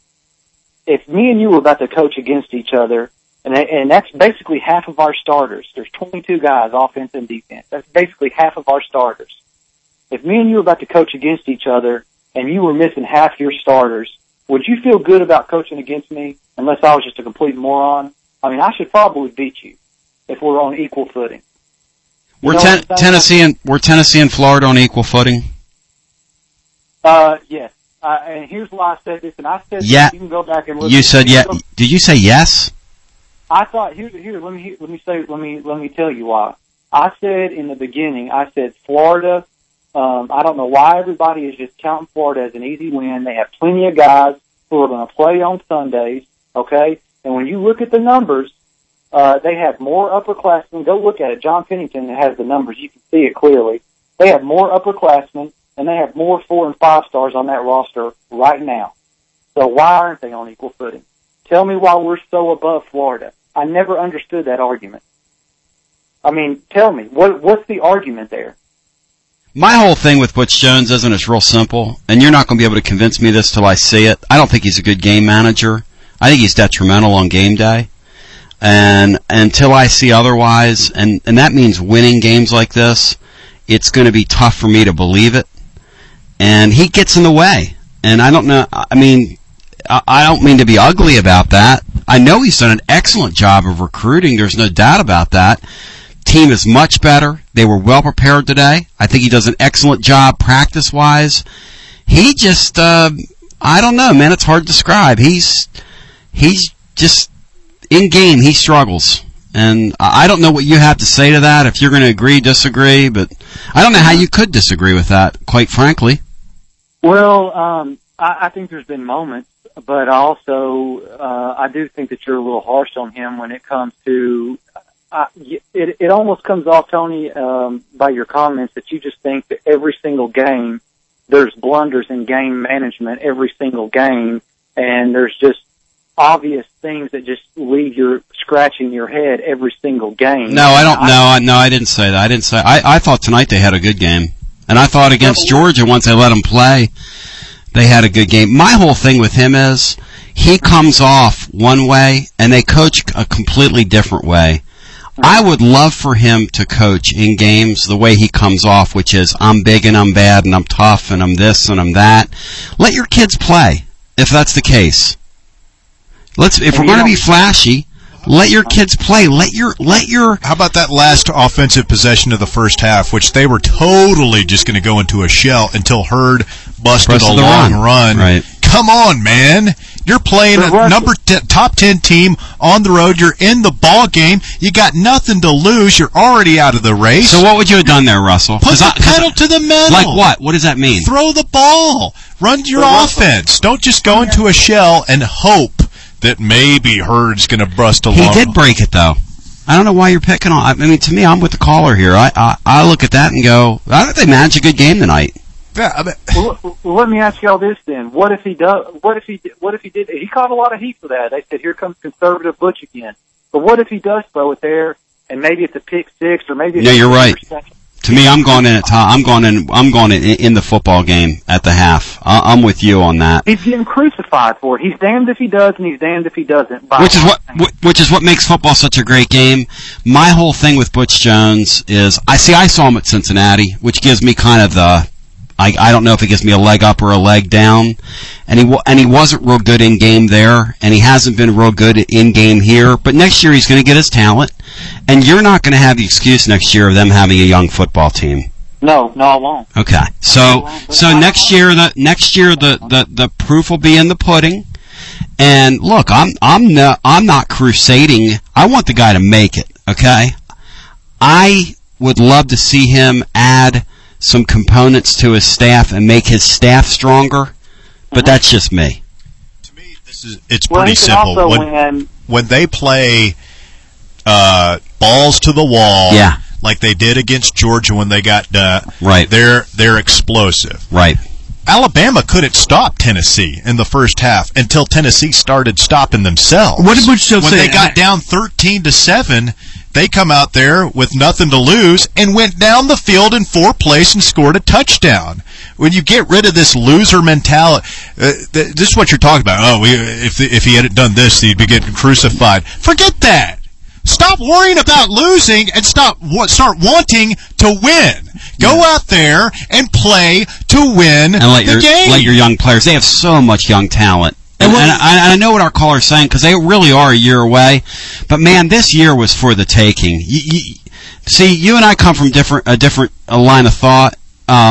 If me and you were about to coach against each other, and, and that's basically half of our starters. There's twenty-two guys, offense and defense. That's basically half of our starters. If me and you were about to coach against each other and you were missing half your starters, would you feel good about coaching against me unless I was just a complete moron? I mean, I should probably beat you if we're on equal footing. You We're ten- Tennessee and we're Tennessee and Florida on equal footing. Uh, yes. Uh, and here's why I said this, and I said Yeah. this, you can go back and look. You at said it. yeah. Did you say yes? I thought here, here. Let me let me say. Let me let me tell you why. I said in the beginning. I said Florida. Um, I don't know why everybody is just counting Florida as an easy win. They have plenty of guys who are going to play on Sundays. Okay, and when you look at the numbers, uh, they have more upperclassmen. Go look at it. John Pennington has the numbers. You can see it clearly. They have more upperclassmen, and they have more four and five stars on that roster right now. So why aren't they on equal footing? Tell me why we're so above Florida. I never understood that argument. I mean, tell me, what what's the argument there? My whole thing with Butch Jones isn't it's real simple, and you're not going to be able to convince me of this till I see it. I don't think he's a good game manager. I think he's detrimental on game day. And until I see otherwise, and, and that means winning games like this, it's going to be tough for me to believe it. And he gets in the way. And I don't know, I mean, I don't mean to be ugly about that. I know he's done an excellent job of recruiting. There's no doubt about that. Team is much better. They were well prepared today. I think he does an excellent job practice-wise. He just, uh, I don't know, man. It's hard to describe. He's, he's just, in game, he struggles. And I don't know what you have to say to that, if you're going to agree, disagree, but I don't know how you could disagree with that, quite frankly. Well, um, I, I think there's been moments, but also, uh, I do think that you're a little harsh on him when it comes to, uh, it, it almost comes off, Tony, um, by your comments that you just think that every single game, there's blunders in game management every single game, and there's just obvious things that just leave you scratching your head every single game. No, I don't, no, I, no, I didn't say that. I didn't say, I, I thought tonight they had a good game. And I thought against Georgia, once they let them play, they had a good game. My whole thing with him is, he comes off one way, and they coach a completely different way. I would love for him to coach in games the way he comes off, which is, I'm big and I'm bad and I'm tough and I'm this and I'm that. Let your kids play, if that's the case. Let's, if we're going to be flashy, let your kids play. Let your, let your... How about that last offensive possession of the first half, which they were totally just going to go into a shell until Hurd busted a long run. run. Right. Come on, man. You're playing a number t- top ten team on the road. You're in the ball game. You got nothing to lose. You're already out of the race. So what would you have done there, Russell? Put the I, pedal to the metal. Like what? What does that mean? Throw the ball. Run your so offense. Don't just go into a shell and hope that maybe Hurd's going to bust along. He did break it, though. I don't know why you're picking on. I mean, to me, I'm with the caller here. I I, I look at that and go, I think they managed a good game tonight. Yeah, I mean, well, well, let me ask y'all this then: What if he does? What if he? What if he did? He caught a lot of heat for that. They said, "Here comes conservative Butch again." But what if he does throw it there, and maybe it's a pick six, or maybe it's yeah, a you're right. Interception? To me, I'm going in at top. I'm going in. I'm going in in the football game at the half. I, I'm with you on that. He's getting crucified for it. He's damned if he does, and he's damned if he doesn't. Which is what, which is what makes football such a great game. My whole thing with Butch Jones is, I see. I saw him at Cincinnati, which gives me kind of the. I, I don't know if it gives me a leg up or a leg down, and he and he wasn't real good in game there, and he hasn't been real good in game here. But next year he's going to get his talent, and you're not going to have the excuse next year of them having a young football team. No, no, I won't. Okay, so so next year the next year the, the, the proof will be in the pudding. And look, I'm I'm not I'm not crusading. I want the guy to make it. Okay, I would love to see him add some components to his staff and make his staff stronger, but that's just me. To me, this is it's well, pretty simple. When, win. when they play uh, balls to the wall, yeah. like they did against Georgia when they got uh, right, they're they're explosive. Right. Alabama couldn't stop Tennessee in the first half until Tennessee started stopping themselves. What did Butch Jones when say? When they got down thirteen to seven, they come out there with nothing to lose and went down the field in four plays and scored a touchdown. When you get rid of this loser mentality, uh, th- this is what you're talking about. Oh, we, if if he hadn't done this, he'd be getting crucified. Forget that. Stop worrying about losing and stop start wanting to win. Go out there and play to win and let the your, game. Let your young players. They have so much young talent. And, and, I, I know what our caller's saying, because they really are a year away. But man, this year was for the taking. You, you, see, you and I come from different a different a line of thought. Um,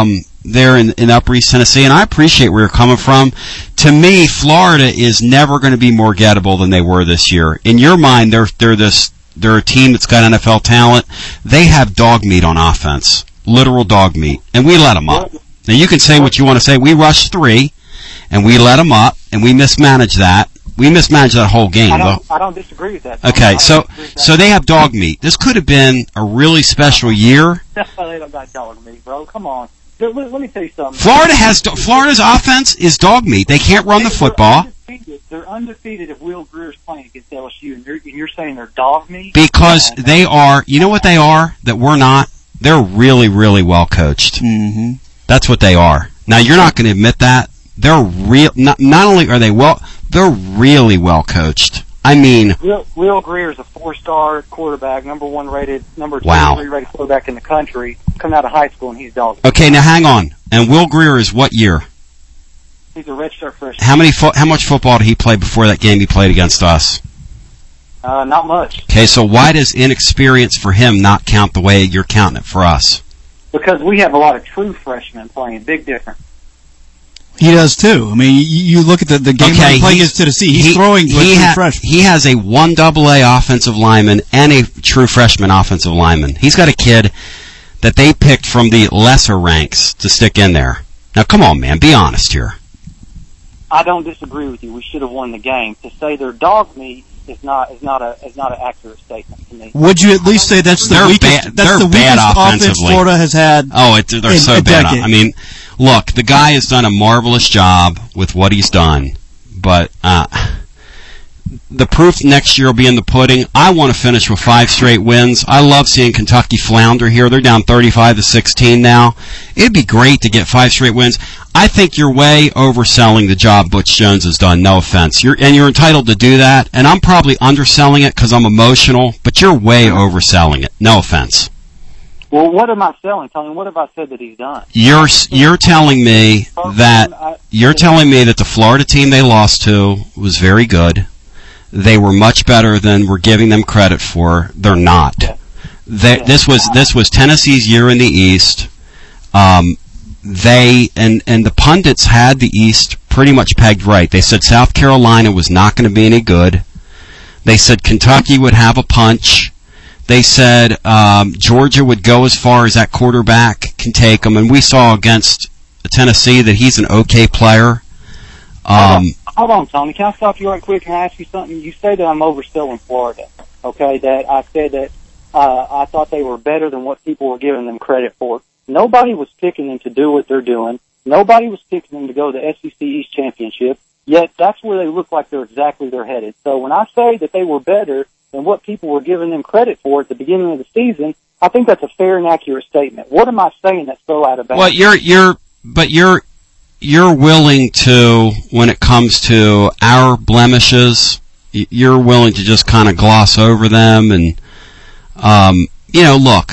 there in, in Upper East Tennessee, and I appreciate where you're coming from. To me, Florida is never going to be more gettable than they were this year. In your mind, they're they're this they're a team that's got N F L talent. They have dog meat on offense, literal dog meat, and we let them up. Now you can say what you want to say. We rushed three, and we let them up, and we mismanaged that. We mismanaged that whole game. I don't, I don't disagree with that. Okay, so so they have dog meat. This could have been a really special year. They don't got dog meat, bro. Come on. Let, let me tell you something. Florida has Florida's offense is dog meat. They can't run the football. They're undefeated, they're undefeated if Will Greer's playing against L S U, and you're, and you're saying they're dog meat? Because they are, you know what they are that we're not? They're really, really well coached. Mm-hmm. That's what they are. Now, you're not going to admit that. They're real. Not, not only are they well, they're really well coached. I mean, Will, Will Greer is a four-star quarterback, number one rated, number two wow. rated quarterback in the country, coming out of high school, and he's dog. Okay, now hang on. And Will Greer is what year? He's a redshirt freshman. How many? Fo- how much football did he play before that game he played against us? Uh, not much. Okay, so why does inexperience for him not count the way you're counting it for us? Because we have a lot of true freshmen playing. Big difference. He does too. I mean, you, you look at the, the game okay, he played against Tennessee. He's he, throwing with he, ha- freshmen. he has a one double A offensive lineman and a true freshman offensive lineman. He's got a kid that they picked from the lesser ranks to stick in there. Now, come on, man, be honest here. I don't disagree with you. We should have won the game. To say they're dog meat is not is not a is not an accurate statement to me. Would you at least say that's the they're weakest? Bad, that's the bad weakest offense offensively. Florida has had. Oh, it, they're in so a bad. decade. I mean, look, the guy has done a marvelous job with what he's done, but uh, the proof next year will be in the pudding. I want to finish with five straight wins. I love seeing Kentucky flounder here. They're down thirty-five to sixteen now. It'd be great to get five straight wins. I think you're way overselling the job Butch Jones has done. No offense, you're and you're entitled to do that. And I'm probably underselling it because I'm emotional, but you're way overselling it. No offense. Well, what am I selling, Tony? What have I said that he's done? You're you're telling me that you're telling me that the Florida team they lost to was very good. They were much better than we're giving them credit for. They're not. Yeah. They, Yeah. This was this was Tennessee's year in the East. Um, they and and the pundits had the East pretty much pegged right. They said South Carolina was not going to be any good. They said Kentucky would have a punch. They said um, Georgia would go as far as that quarterback can take them, and we saw against Tennessee that he's an okay player. Um, Hold on, Tony. Can I stop you right quick and ask you something? You say that I'm overselling Florida, okay? That I said that uh, I thought they were better than what people were giving them credit for. Nobody was picking them to do what they're doing. Nobody was picking them to go to the S E C East Championship. Yet that's where they look like they're exactly they're headed. So when I say that they were better than what people were giving them credit for at the beginning of the season, I think that's a fair and accurate statement. What am I saying that's so out of bounds? well, you're you're but you're you're willing to, when it comes to our blemishes, you're willing to just kind of gloss over them. And um, you know, look,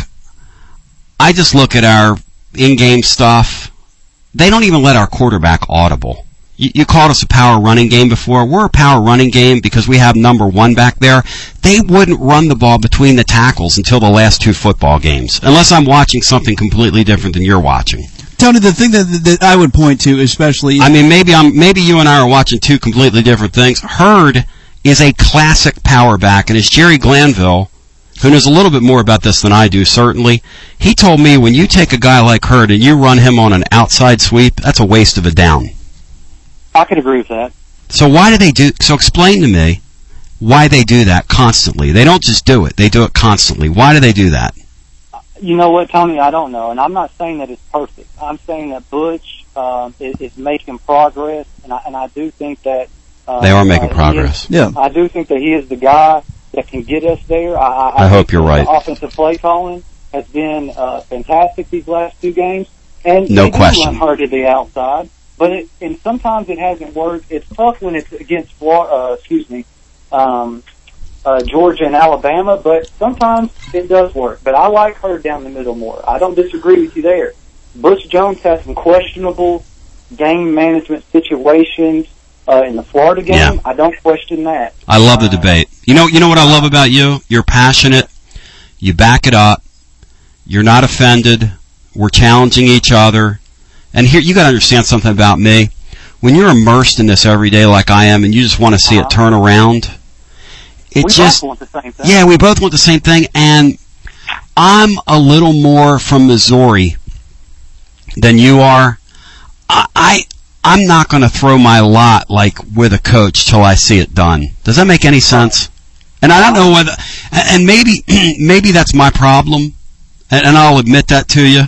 I just look at our in-game stuff. They don't even let our quarterback audible. You, you called us a power running game before. We're a power running game because we have number one back there. They wouldn't run the ball between the tackles until the last two football games, unless I'm watching something completely different than you're watching. Tony, the thing that, that I would point to, especially, I mean, maybe I'm maybe you and I are watching two completely different things. Hurd is a classic power back, and as Jerry Glanville, who knows a little bit more about this than I do, certainly, he told me when you take a guy like Hurd and you run him on an outside sweep, that's a waste of a down. I could agree with that. So why do they do? So explain to me why they do that constantly. They don't just do it; they do it constantly. Why do they do that? You know what, Tony? I don't know, and I'm not saying that it's perfect. I'm saying that Butch um, is, is making progress, and I, and I do think that uh, They are making uh, progress. Is, Yeah. I do think that he is the guy that can get us there. I, I, I hope think you're that right. The offensive play calling has been uh, fantastic these last two games, and No they do question. run hard to the outside. But it, and sometimes it hasn't worked. It's tough when it's against Florida. Uh, excuse me. Um, Uh, Georgia and Alabama, but sometimes it does work. But I like her down the middle more. I don't disagree with you there. Butch Jones has some questionable game management situations uh, in the Florida game. Yeah. I don't question that. I love the Uh, debate. You know, you know what I love about you? You're passionate. You back it up. You're not offended. We're challenging each other. and here you got to understand something about me. When you're immersed in this every day like I am, and you just want to see uh-huh. it turn around, it we just both want the same thing. yeah, we both want the same thing. And I'm a little more from Missouri than you are. I, I I'm not going to throw my lot like with a coach till I see it done. Does that make any sense? And I don't know whether, and maybe maybe that's my problem, and, and I'll admit that to you.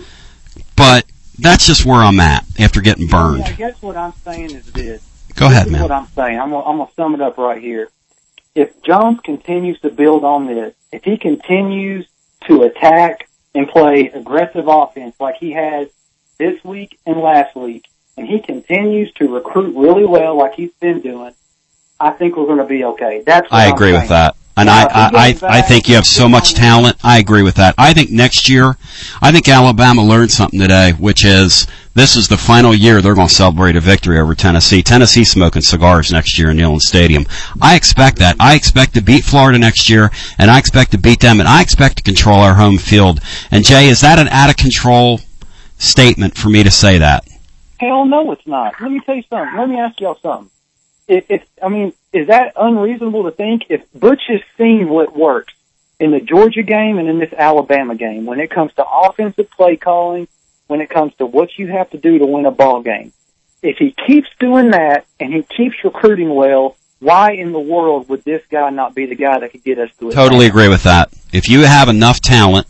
But that's just where I'm at after getting burned. I guess what I'm saying is this. Go ahead, this is man. what I'm saying. I'm gonna, I'm gonna sum it up right here. If Jones continues to build on this, if he continues to attack and play aggressive offense like he has this week and last week, and he continues to recruit really well like he's been doing, I think we're going to be okay. That's what I I'm agree saying. with that. And Now, I, if he I, I, goes I back think you have so much talent. I agree with that. I think next year, I think Alabama learned something today, which is this is the final year they're going to celebrate a victory over Tennessee. Tennessee smoking cigars next year in Neyland Stadium. I expect that. I expect to beat Florida next year, and I expect to beat them, and I expect to control our home field. And Jay, is that an out of control statement for me to say that? Hell no, it's not. Let me tell you something. Let me ask y'all something. If, if I mean, is that unreasonable to think? If Butch has seen what works in the Georgia game and in this Alabama game, when it comes to offensive play calling, when it comes to what you have to do to win a ball game, if he keeps doing that and he keeps recruiting well, why in the world would this guy not be the guy that could get us to it? Totally agree with that. If you have enough talent,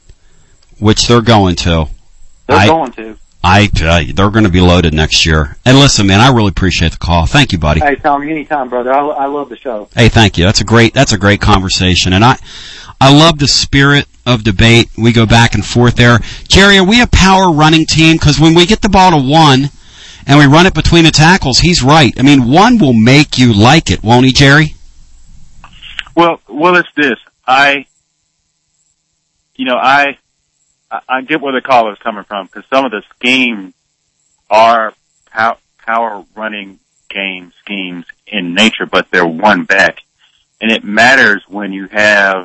which they're going to, They're I, going to. I, uh, they're going to be loaded next year. And listen, man, I really appreciate the call. Thank you, buddy. Hey, Tom, anytime, brother. I, I love the show. Hey, thank you. That's a great, that's a great conversation. And I, I love the spirit of debate. We go back and forth there. Jerry, are we a power running team? Because when we get the ball to one and we run it between the tackles, he's right. I mean, one will make you like it, won't he, Jerry? Well, well, it's this. I, you know, I, I get where the caller is coming from because some of the schemes are pow- power running game schemes in nature, but they're one back. And it matters when you have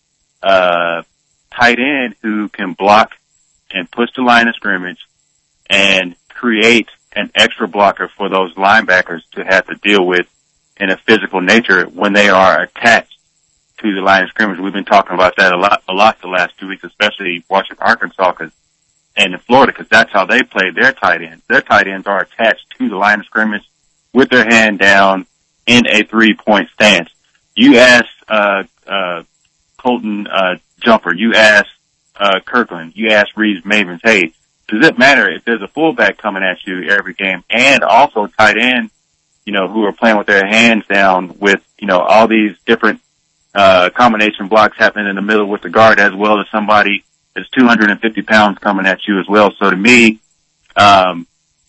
a tight end who can block and push the line of scrimmage and create an extra blocker for those linebackers to have to deal with in a physical nature when they are attached to the line of scrimmage. We've been talking about that a lot, a lot the last two weeks, especially watching Arkansas cause, and in Florida, because that's how they play their tight ends. Their tight ends are attached to the line of scrimmage with their hand down in a three-point stance. You ask uh, uh, Colton uh, Jumper, you ask uh, Kirkland, you ask Reeves Mavens, hey, does it matter if there's a fullback coming at you every game and also tight end, you know, who are playing with their hands down with, you know, all these different Uh, combination blocks happening in the middle with the guard as well as somebody that's two hundred fifty pounds coming at you as well. So to me, um,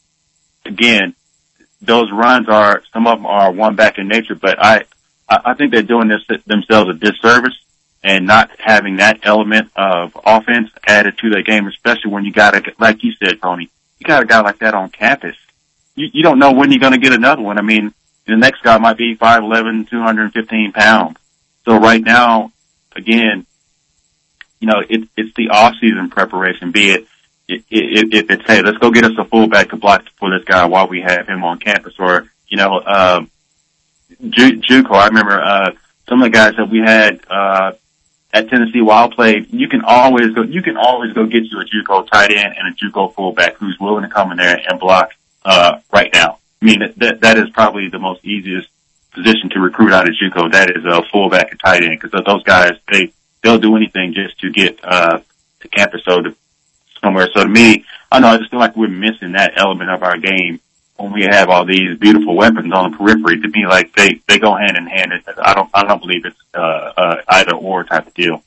again, those runs are, some of them are one back in nature, but I, I think they're doing this themselves a disservice and not having that element of offense added to their game, especially when you got a, like you said, Tony, you got a guy like that on campus. You, you don't know when you're going to get another one. I mean, the next guy might be five eleven, two hundred fifteen pounds. So right now, again, you know, it, it's the off-season preparation, be it, it, it, if it's, hey, let's go get us a fullback to block for this guy while we have him on campus, or, you know, uh, Ju- JUCO. I remember, uh, some of the guys that we had, uh, at Tennessee while I played, you can always go, you can always go get you a JUCO tight end and a JUCO fullback who's willing to come in there and block, uh, right now. I mean, that, that is probably the most easiest position to recruit out of JUCO. That is a fullback and tight end, because those guys, they, they'll do anything just to get, uh, to campus so to, somewhere. So to me, I know I just feel like we're missing that element of our game when we have all these beautiful weapons on the periphery. To me, like they, they go hand in hand. I don't, I don't believe it's, uh, uh, either or type of deal.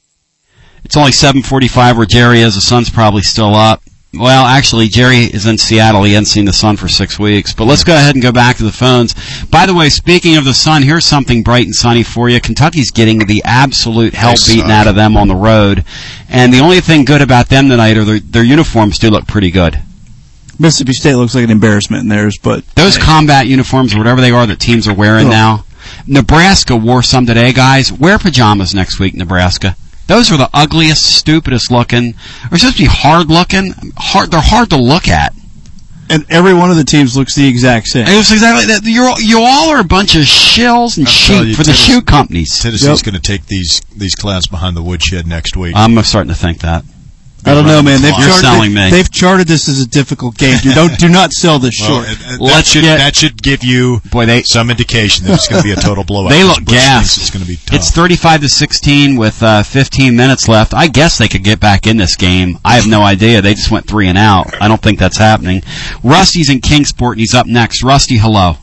It's only seven forty-five where Jerry is. The sun's probably still up. Well, actually, Jerry is in Seattle. He hasn't seen the sun for six weeks. But let's go ahead and go back to the phones. By the way, speaking of the sun, here's something bright and sunny for you. Kentucky's getting the absolute hell beaten out of them on the road. And the only thing good about them tonight are their, their uniforms do look pretty good. Mississippi State looks like an embarrassment in theirs, but... Those combat uniforms, or whatever they are that teams are wearing oh. now. Nebraska wore some today, guys. Wear pajamas next week, Nebraska. Those are the ugliest, stupidest looking. They're supposed to be hard looking. Hard. They're hard to look at. And every one of the teams looks the exact same. It's exactly that. You're you all are a bunch of shills and sheep you, for the Tennessee, shoe companies. Tennessee's Yep. going to take these these clowns behind the woodshed next week. I'm starting to think that. I don't know, man. They've You're charted, selling me. They've charted this as a difficult game. You don't do not sell this Well, short. it- it- that Let's should get- that should give you Boy, they some indication that it's going to be a total blowout. they look Bush thinks gassed. It's going to be tough. It's thirty-five to sixteen with uh, fifteen minutes left. I guess they could get back in this game. I have no idea. They just went three and out. I don't think that's happening. Rusty's in Kingsport, and he's up next. Rusty, hello.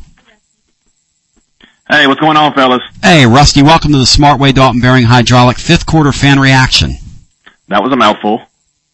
Hey, what's going on, fellas? Hey, Rusty, welcome to the Smartway Dalton Bearing Hydraulic fifth quarter fan reaction. That was a mouthful.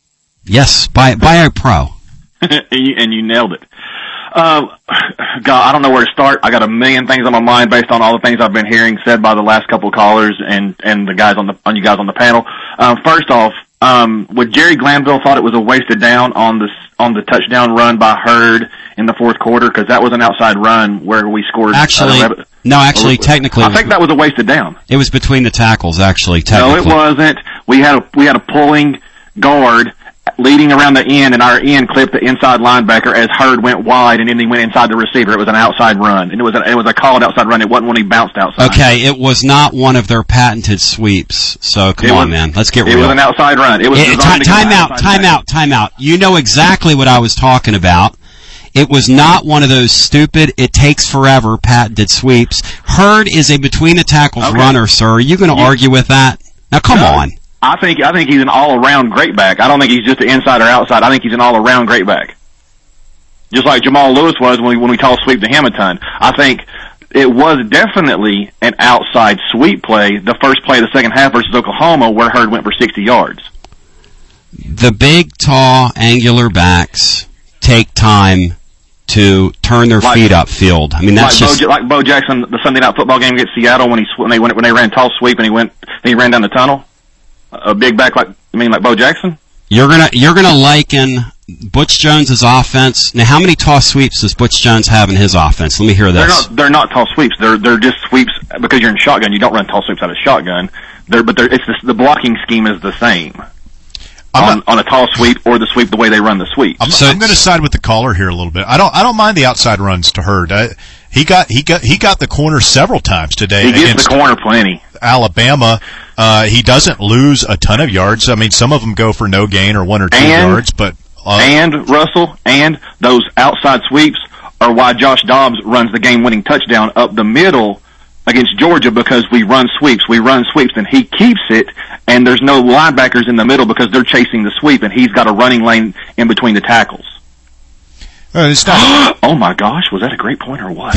Yes, by by a pro. and, you, and you nailed it. Uh, God, I don't know where to start. I got a million things on my mind based on all the things I've been hearing said by the last couple of callers and, and the guys on the on you guys on the panel. Um, first off, um, would Jerry Glanville thought it was a wasted down on the on the touchdown run by Hurd in the fourth quarter, because that was an outside run where we scored. Actually, uh, no, actually, technically, I think that was a wasted down. it was between the tackles. Actually, No, technically, it wasn't. We had a we had a pulling guard leading around the end, and our end clipped the inside linebacker as Hurd went wide, and then he went inside the receiver. It was an outside run, and it was a, it was a called outside run. It wasn't when he bounced outside. Okay, it was not one of their patented sweeps. So come It on, was- man, let's get It real. was an outside run. It was It- designed ti- to get time an out, outside time run. out, time out. You know exactly what I was talking about. It was not one of those stupid, it takes forever patented sweeps. Hurd is a between the tackles Okay. runner, sir. Are you going to Yeah. argue with that? Now, come No. on. I think I think he's an all-around great back. I don't think he's just an inside or outside. I think he's an all-around great back. Just like Jamal Lewis was when we when we called sweep to him a ton. I think it was definitely an outside sweep play, the first play of the second half versus Oklahoma, where Hurd went for sixty yards. The big, tall, angular backs take time to turn their Like- feet upfield. I mean, that's like just... Bo, like Bo Jackson, the Sunday night football game against Seattle when he sw- when they went when they ran tall sweep and he went and he ran down the tunnel. A big back like I mean like Bo Jackson. You're gonna you're gonna liken Butch Jones's offense. Now, how many toss sweeps does Butch Jones have in his offense? Let me hear They're this. not they're not tall sweeps. They're they're just sweeps because you're in shotgun. You don't run tall sweeps out of shotgun. They're but they're, it's the, the blocking scheme is the same I'm on, not- on a tall sweep or the sweep the way they run the sweep. I'm, So- I'm going to side with the caller here a little bit. I don't. I don't mind the outside runs to Hurd. I, he got. He got. He got the corner several times today He gets against the corner plenty. Alabama. Uh, he doesn't lose a ton of yards. I mean, some of them go for no gain or one or two And- yards, but uh, And Russell and those outside sweeps are why Josh Dobbs runs the game-winning touchdown up the middle against Georgia, because we run sweeps. We run sweeps, and he keeps it, and there's no linebackers in the middle because they're chasing the sweep, and he's got a running lane in between the tackles. uh, it's not. Oh my gosh, was that a great point or what?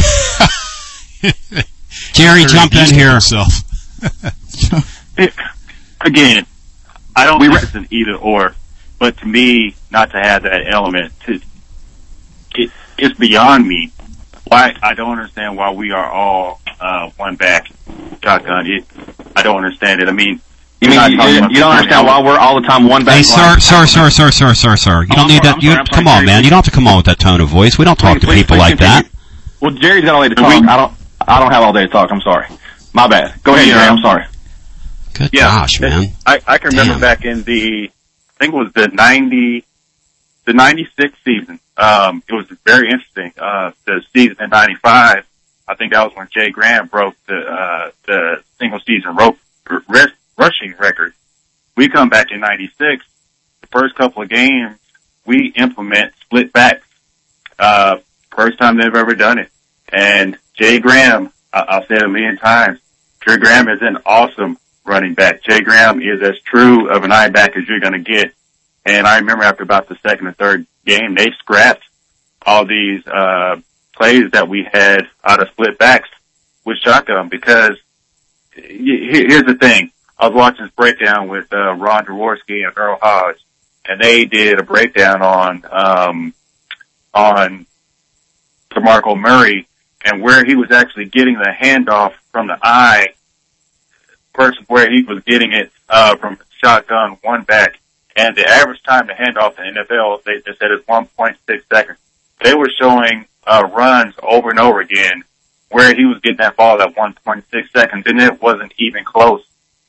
Jerry, jump in here. Himself. It, again, I don't We think re- it's an either or, but to me, not to have that element, to, it, it's beyond me. Why I don't understand why we are all uh, one back shotgun. It, I don't understand it. I mean, You you're mean not you, talking you, about you don't understand why we're all the time one back? Hey, sir, line? sir, sir, sir, sir, sir, sir. You Oh, don't I'm need sorry, that. I'm You sorry, I'm come sorry, on, man. Jerry. You don't have to come on with that tone of voice. We don't talk Please, to please, people please like that. continue. Well, Jerry's got all day to talk. I don't. I don't have all day to talk. I'm sorry. My bad. Go ahead, Yeah. Jerry. I'm sorry. Good Yeah. gosh, man. I, I can remember Damn. back in the, I think it was the ninety, the ninety-six season. Um, it was very interesting. Uh, the season in ninety-five, I think that was when Jay Graham broke the, uh, the single season rope, r- rushing record. We come back in ninety-six, the first couple of games, we implement split backs. Uh, first time they've ever done it. And Jay Graham, I- I'll say it a million times, Jay Graham is an awesome running back. Jay Graham is as true of an eye back as you're going to get. And I remember after about the second or third game, they scrapped all these uh plays that we had out of split backs with shotgun, because y- here's the thing. I was watching this breakdown with uh, Ron Jaworski and Earl Hodge, and they did a breakdown on um on DeMarco Murray and where he was actually getting the handoff from the eye versus where he was getting it uh from shotgun one back. And the average time to hand off in the N F L, they, they said, is one point six seconds. They were showing uh runs over and over again where he was getting that ball at one point six seconds, and it wasn't even close.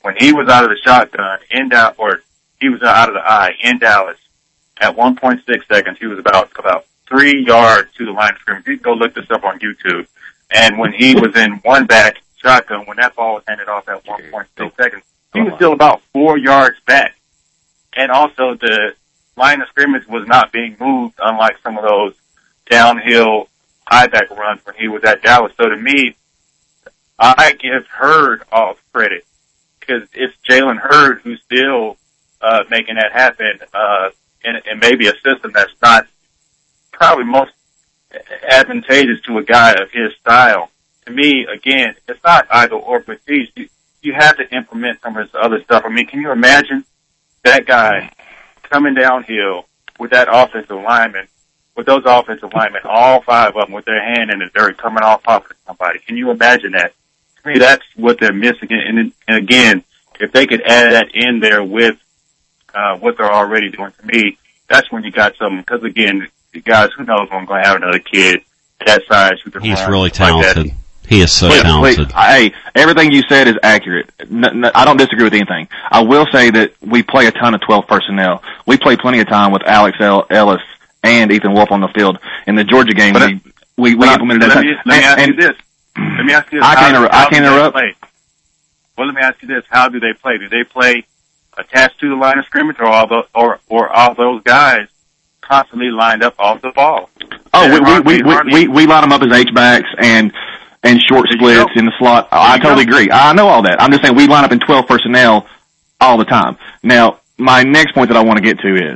when he was out of the shotgun in Dallas, or he was out of the eye in Dallas, at one point six seconds, he was about about three yards to the line of scrimmage. You can go look this up on YouTube. And when he was in one back shotgun, when that ball was handed off at one point six seconds, he was still about four yards back. And also the line of scrimmage was not being moved, unlike some of those downhill high back runs when he was at Dallas. So to me, I give Hurd all credit, because it's Jalen Hurd who's still uh, making that happen, uh, in, in maybe a system that's not probably most advantageous to a guy of his style. To me, again, it's not either or, but geez, you, you have to implement some of this other stuff. I mean, can you imagine that guy coming downhill with that offensive lineman, with those offensive linemen, all five of them with their hand in the dirt coming off top of somebody? Can you imagine that? To me, that's what they're missing. And, and again, if they could add that in there with uh, what they're already doing, to me, that's when you got something. Because again, guys, who knows when I'm going to have another kid that size who can He's run really like talented. that. He is so Wait, talented. wait, hey, everything you said is accurate. N- n- I don't disagree with anything. I will say that we play a ton of twelve personnel. We play plenty of time with Alex L- Ellis and Ethan Wolf on the field. In the Georgia game, But we we, we Let implemented me, that. let me, let me ask and, you this. Let me ask you this. I can't How- inter- how I do can't they interrupt. play? Well, let me ask you this. How do they play? Do they play attached to the line of scrimmage, or all those, or, or all those guys constantly lined up off the ball? Oh, They we run- we, they we, run we, we line them up as H-backs and, and short There you splits go. in the slot. I you totally go. agree. I know all that. I'm just saying we line up in twelve personnel all the time. Now, my next point that I want to get to is,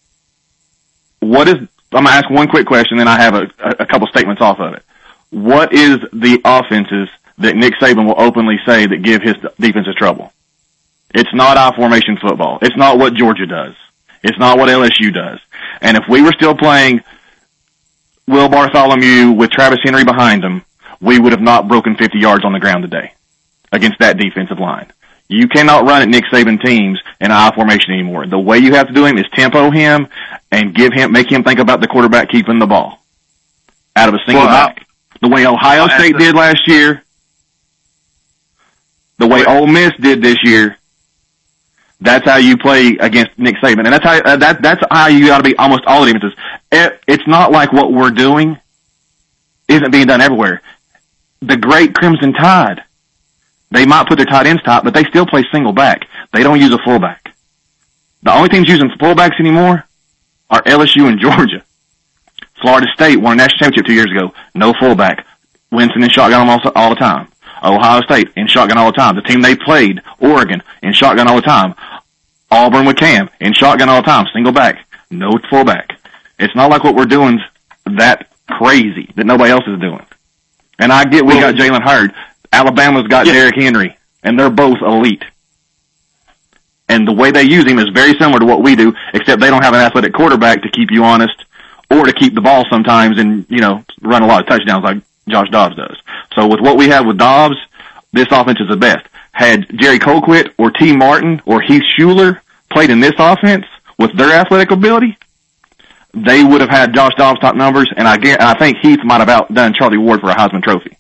what is, I'm going to ask one quick question, then I have a, a couple statements off of it. What is the offenses that Nick Saban will openly say that give his defenses trouble? It's not I-formation football. It's not what Georgia does. It's not what L S U does. And if we were still playing Will Bartholomew with Travis Henry behind him, we would have not broken fifty yards on the ground today against that defensive line. You cannot run at Nick Saban teams in I formation anymore. The way you have to do him is tempo him and give him, make him think about the quarterback keeping the ball out of a single Well, back. The way Ohio I'll State answer- did last year, the way Ole Miss did this year. That's how you play against Nick Saban, and that's how uh, that that's how you got to be almost all the defenses. It, it's not like what we're doing isn't being done everywhere. The great Crimson Tide, they might put their tight ends top, but they still play single back. They don't use a fullback. The only teams using fullbacks anymore are L S U and Georgia. Florida State won a national championship two years ago. No fullback. Winston in shotgun all, all the time. Ohio State in shotgun all the time. The team they played, Oregon, in shotgun all the time. Auburn with Cam in shotgun all the time. Single back. No fullback. It's not like what we're doing's that crazy that nobody else is doing. And I get we Well, got Jalen Hurd. Alabama's got Yeah. Derrick Henry. And they're both elite. And the way they use him is very similar to what we do, except they don't have an athletic quarterback to keep you honest or to keep the ball sometimes and, you know, run a lot of touchdowns like Josh Dobbs does. So with what we have with Dobbs, this offense is the best. Had Jerry Colquitt or T. Martin or Heath Schuler played in this offense with their athletic ability, they would have had Josh Dobbs top numbers, and I, get, I think Heath might have outdone Charlie Ward for a Heisman Trophy.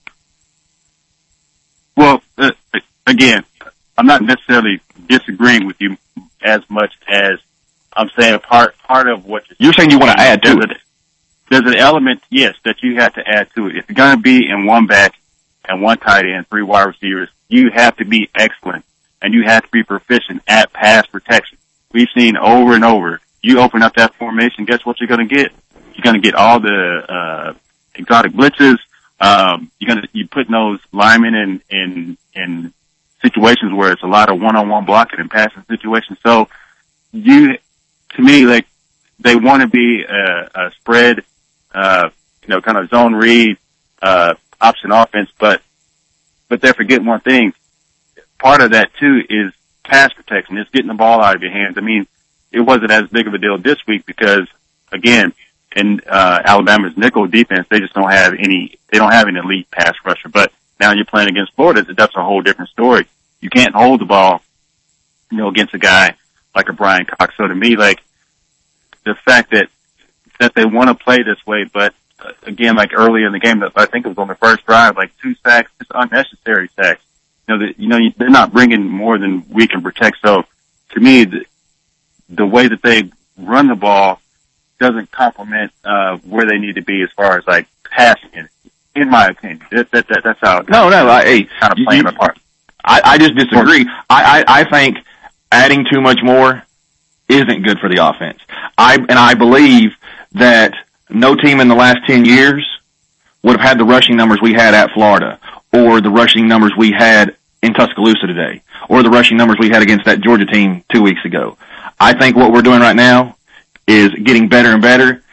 Well, uh, again, I'm not necessarily disagreeing with you as much as I'm saying part part of what you're, You're saying you want to add to there's it. A, there's an element, yes, that you have to add to it. If you're going to be in one back and one tight end, three wide receivers, you have to be excellent and you have to be proficient at pass protection. We've seen over and over. You open up that formation, guess what you're going to get? You're going to get all the uh, exotic blitzes. Um, you're going to you putting those linemen in in in situations where it's a lot of one-on-one blocking and passing situations. So you, to me, like they want to be a, a spread, uh, you know, kind of zone read uh, option offense, but but they're forgetting one thing. Part of that too is pass protection. It's getting the ball out of your hands. I mean, it wasn't as big of a deal this week because, again, in uh, Alabama's nickel defense, they just don't have any. They don't have an elite pass rusher. But now you're playing against Florida, that's a whole different story. You can't hold the ball, you know, against a guy like a Brian Cox. So to me, like the fact that that they want to play this way, but uh, again, like early in the game, I think it was on the first drive, like two sacks, just unnecessary sacks. You know, the, you know, they're not bringing more than we can protect. So, to me, the, the way that they run the ball doesn't complement uh, where they need to be as far as like passing it. In my opinion, that, that, that that's how. No, no, I, hey, kind of playing them apart. I, I just disagree. I, I, I think adding too much more isn't good for the offense. I and I believe that no team in the last ten years would have had the rushing numbers we had at Florida, or the rushing numbers we had in Tuscaloosa today, or the rushing numbers we had against that Georgia team two weeks ago. I think what we're doing right now is getting better and better,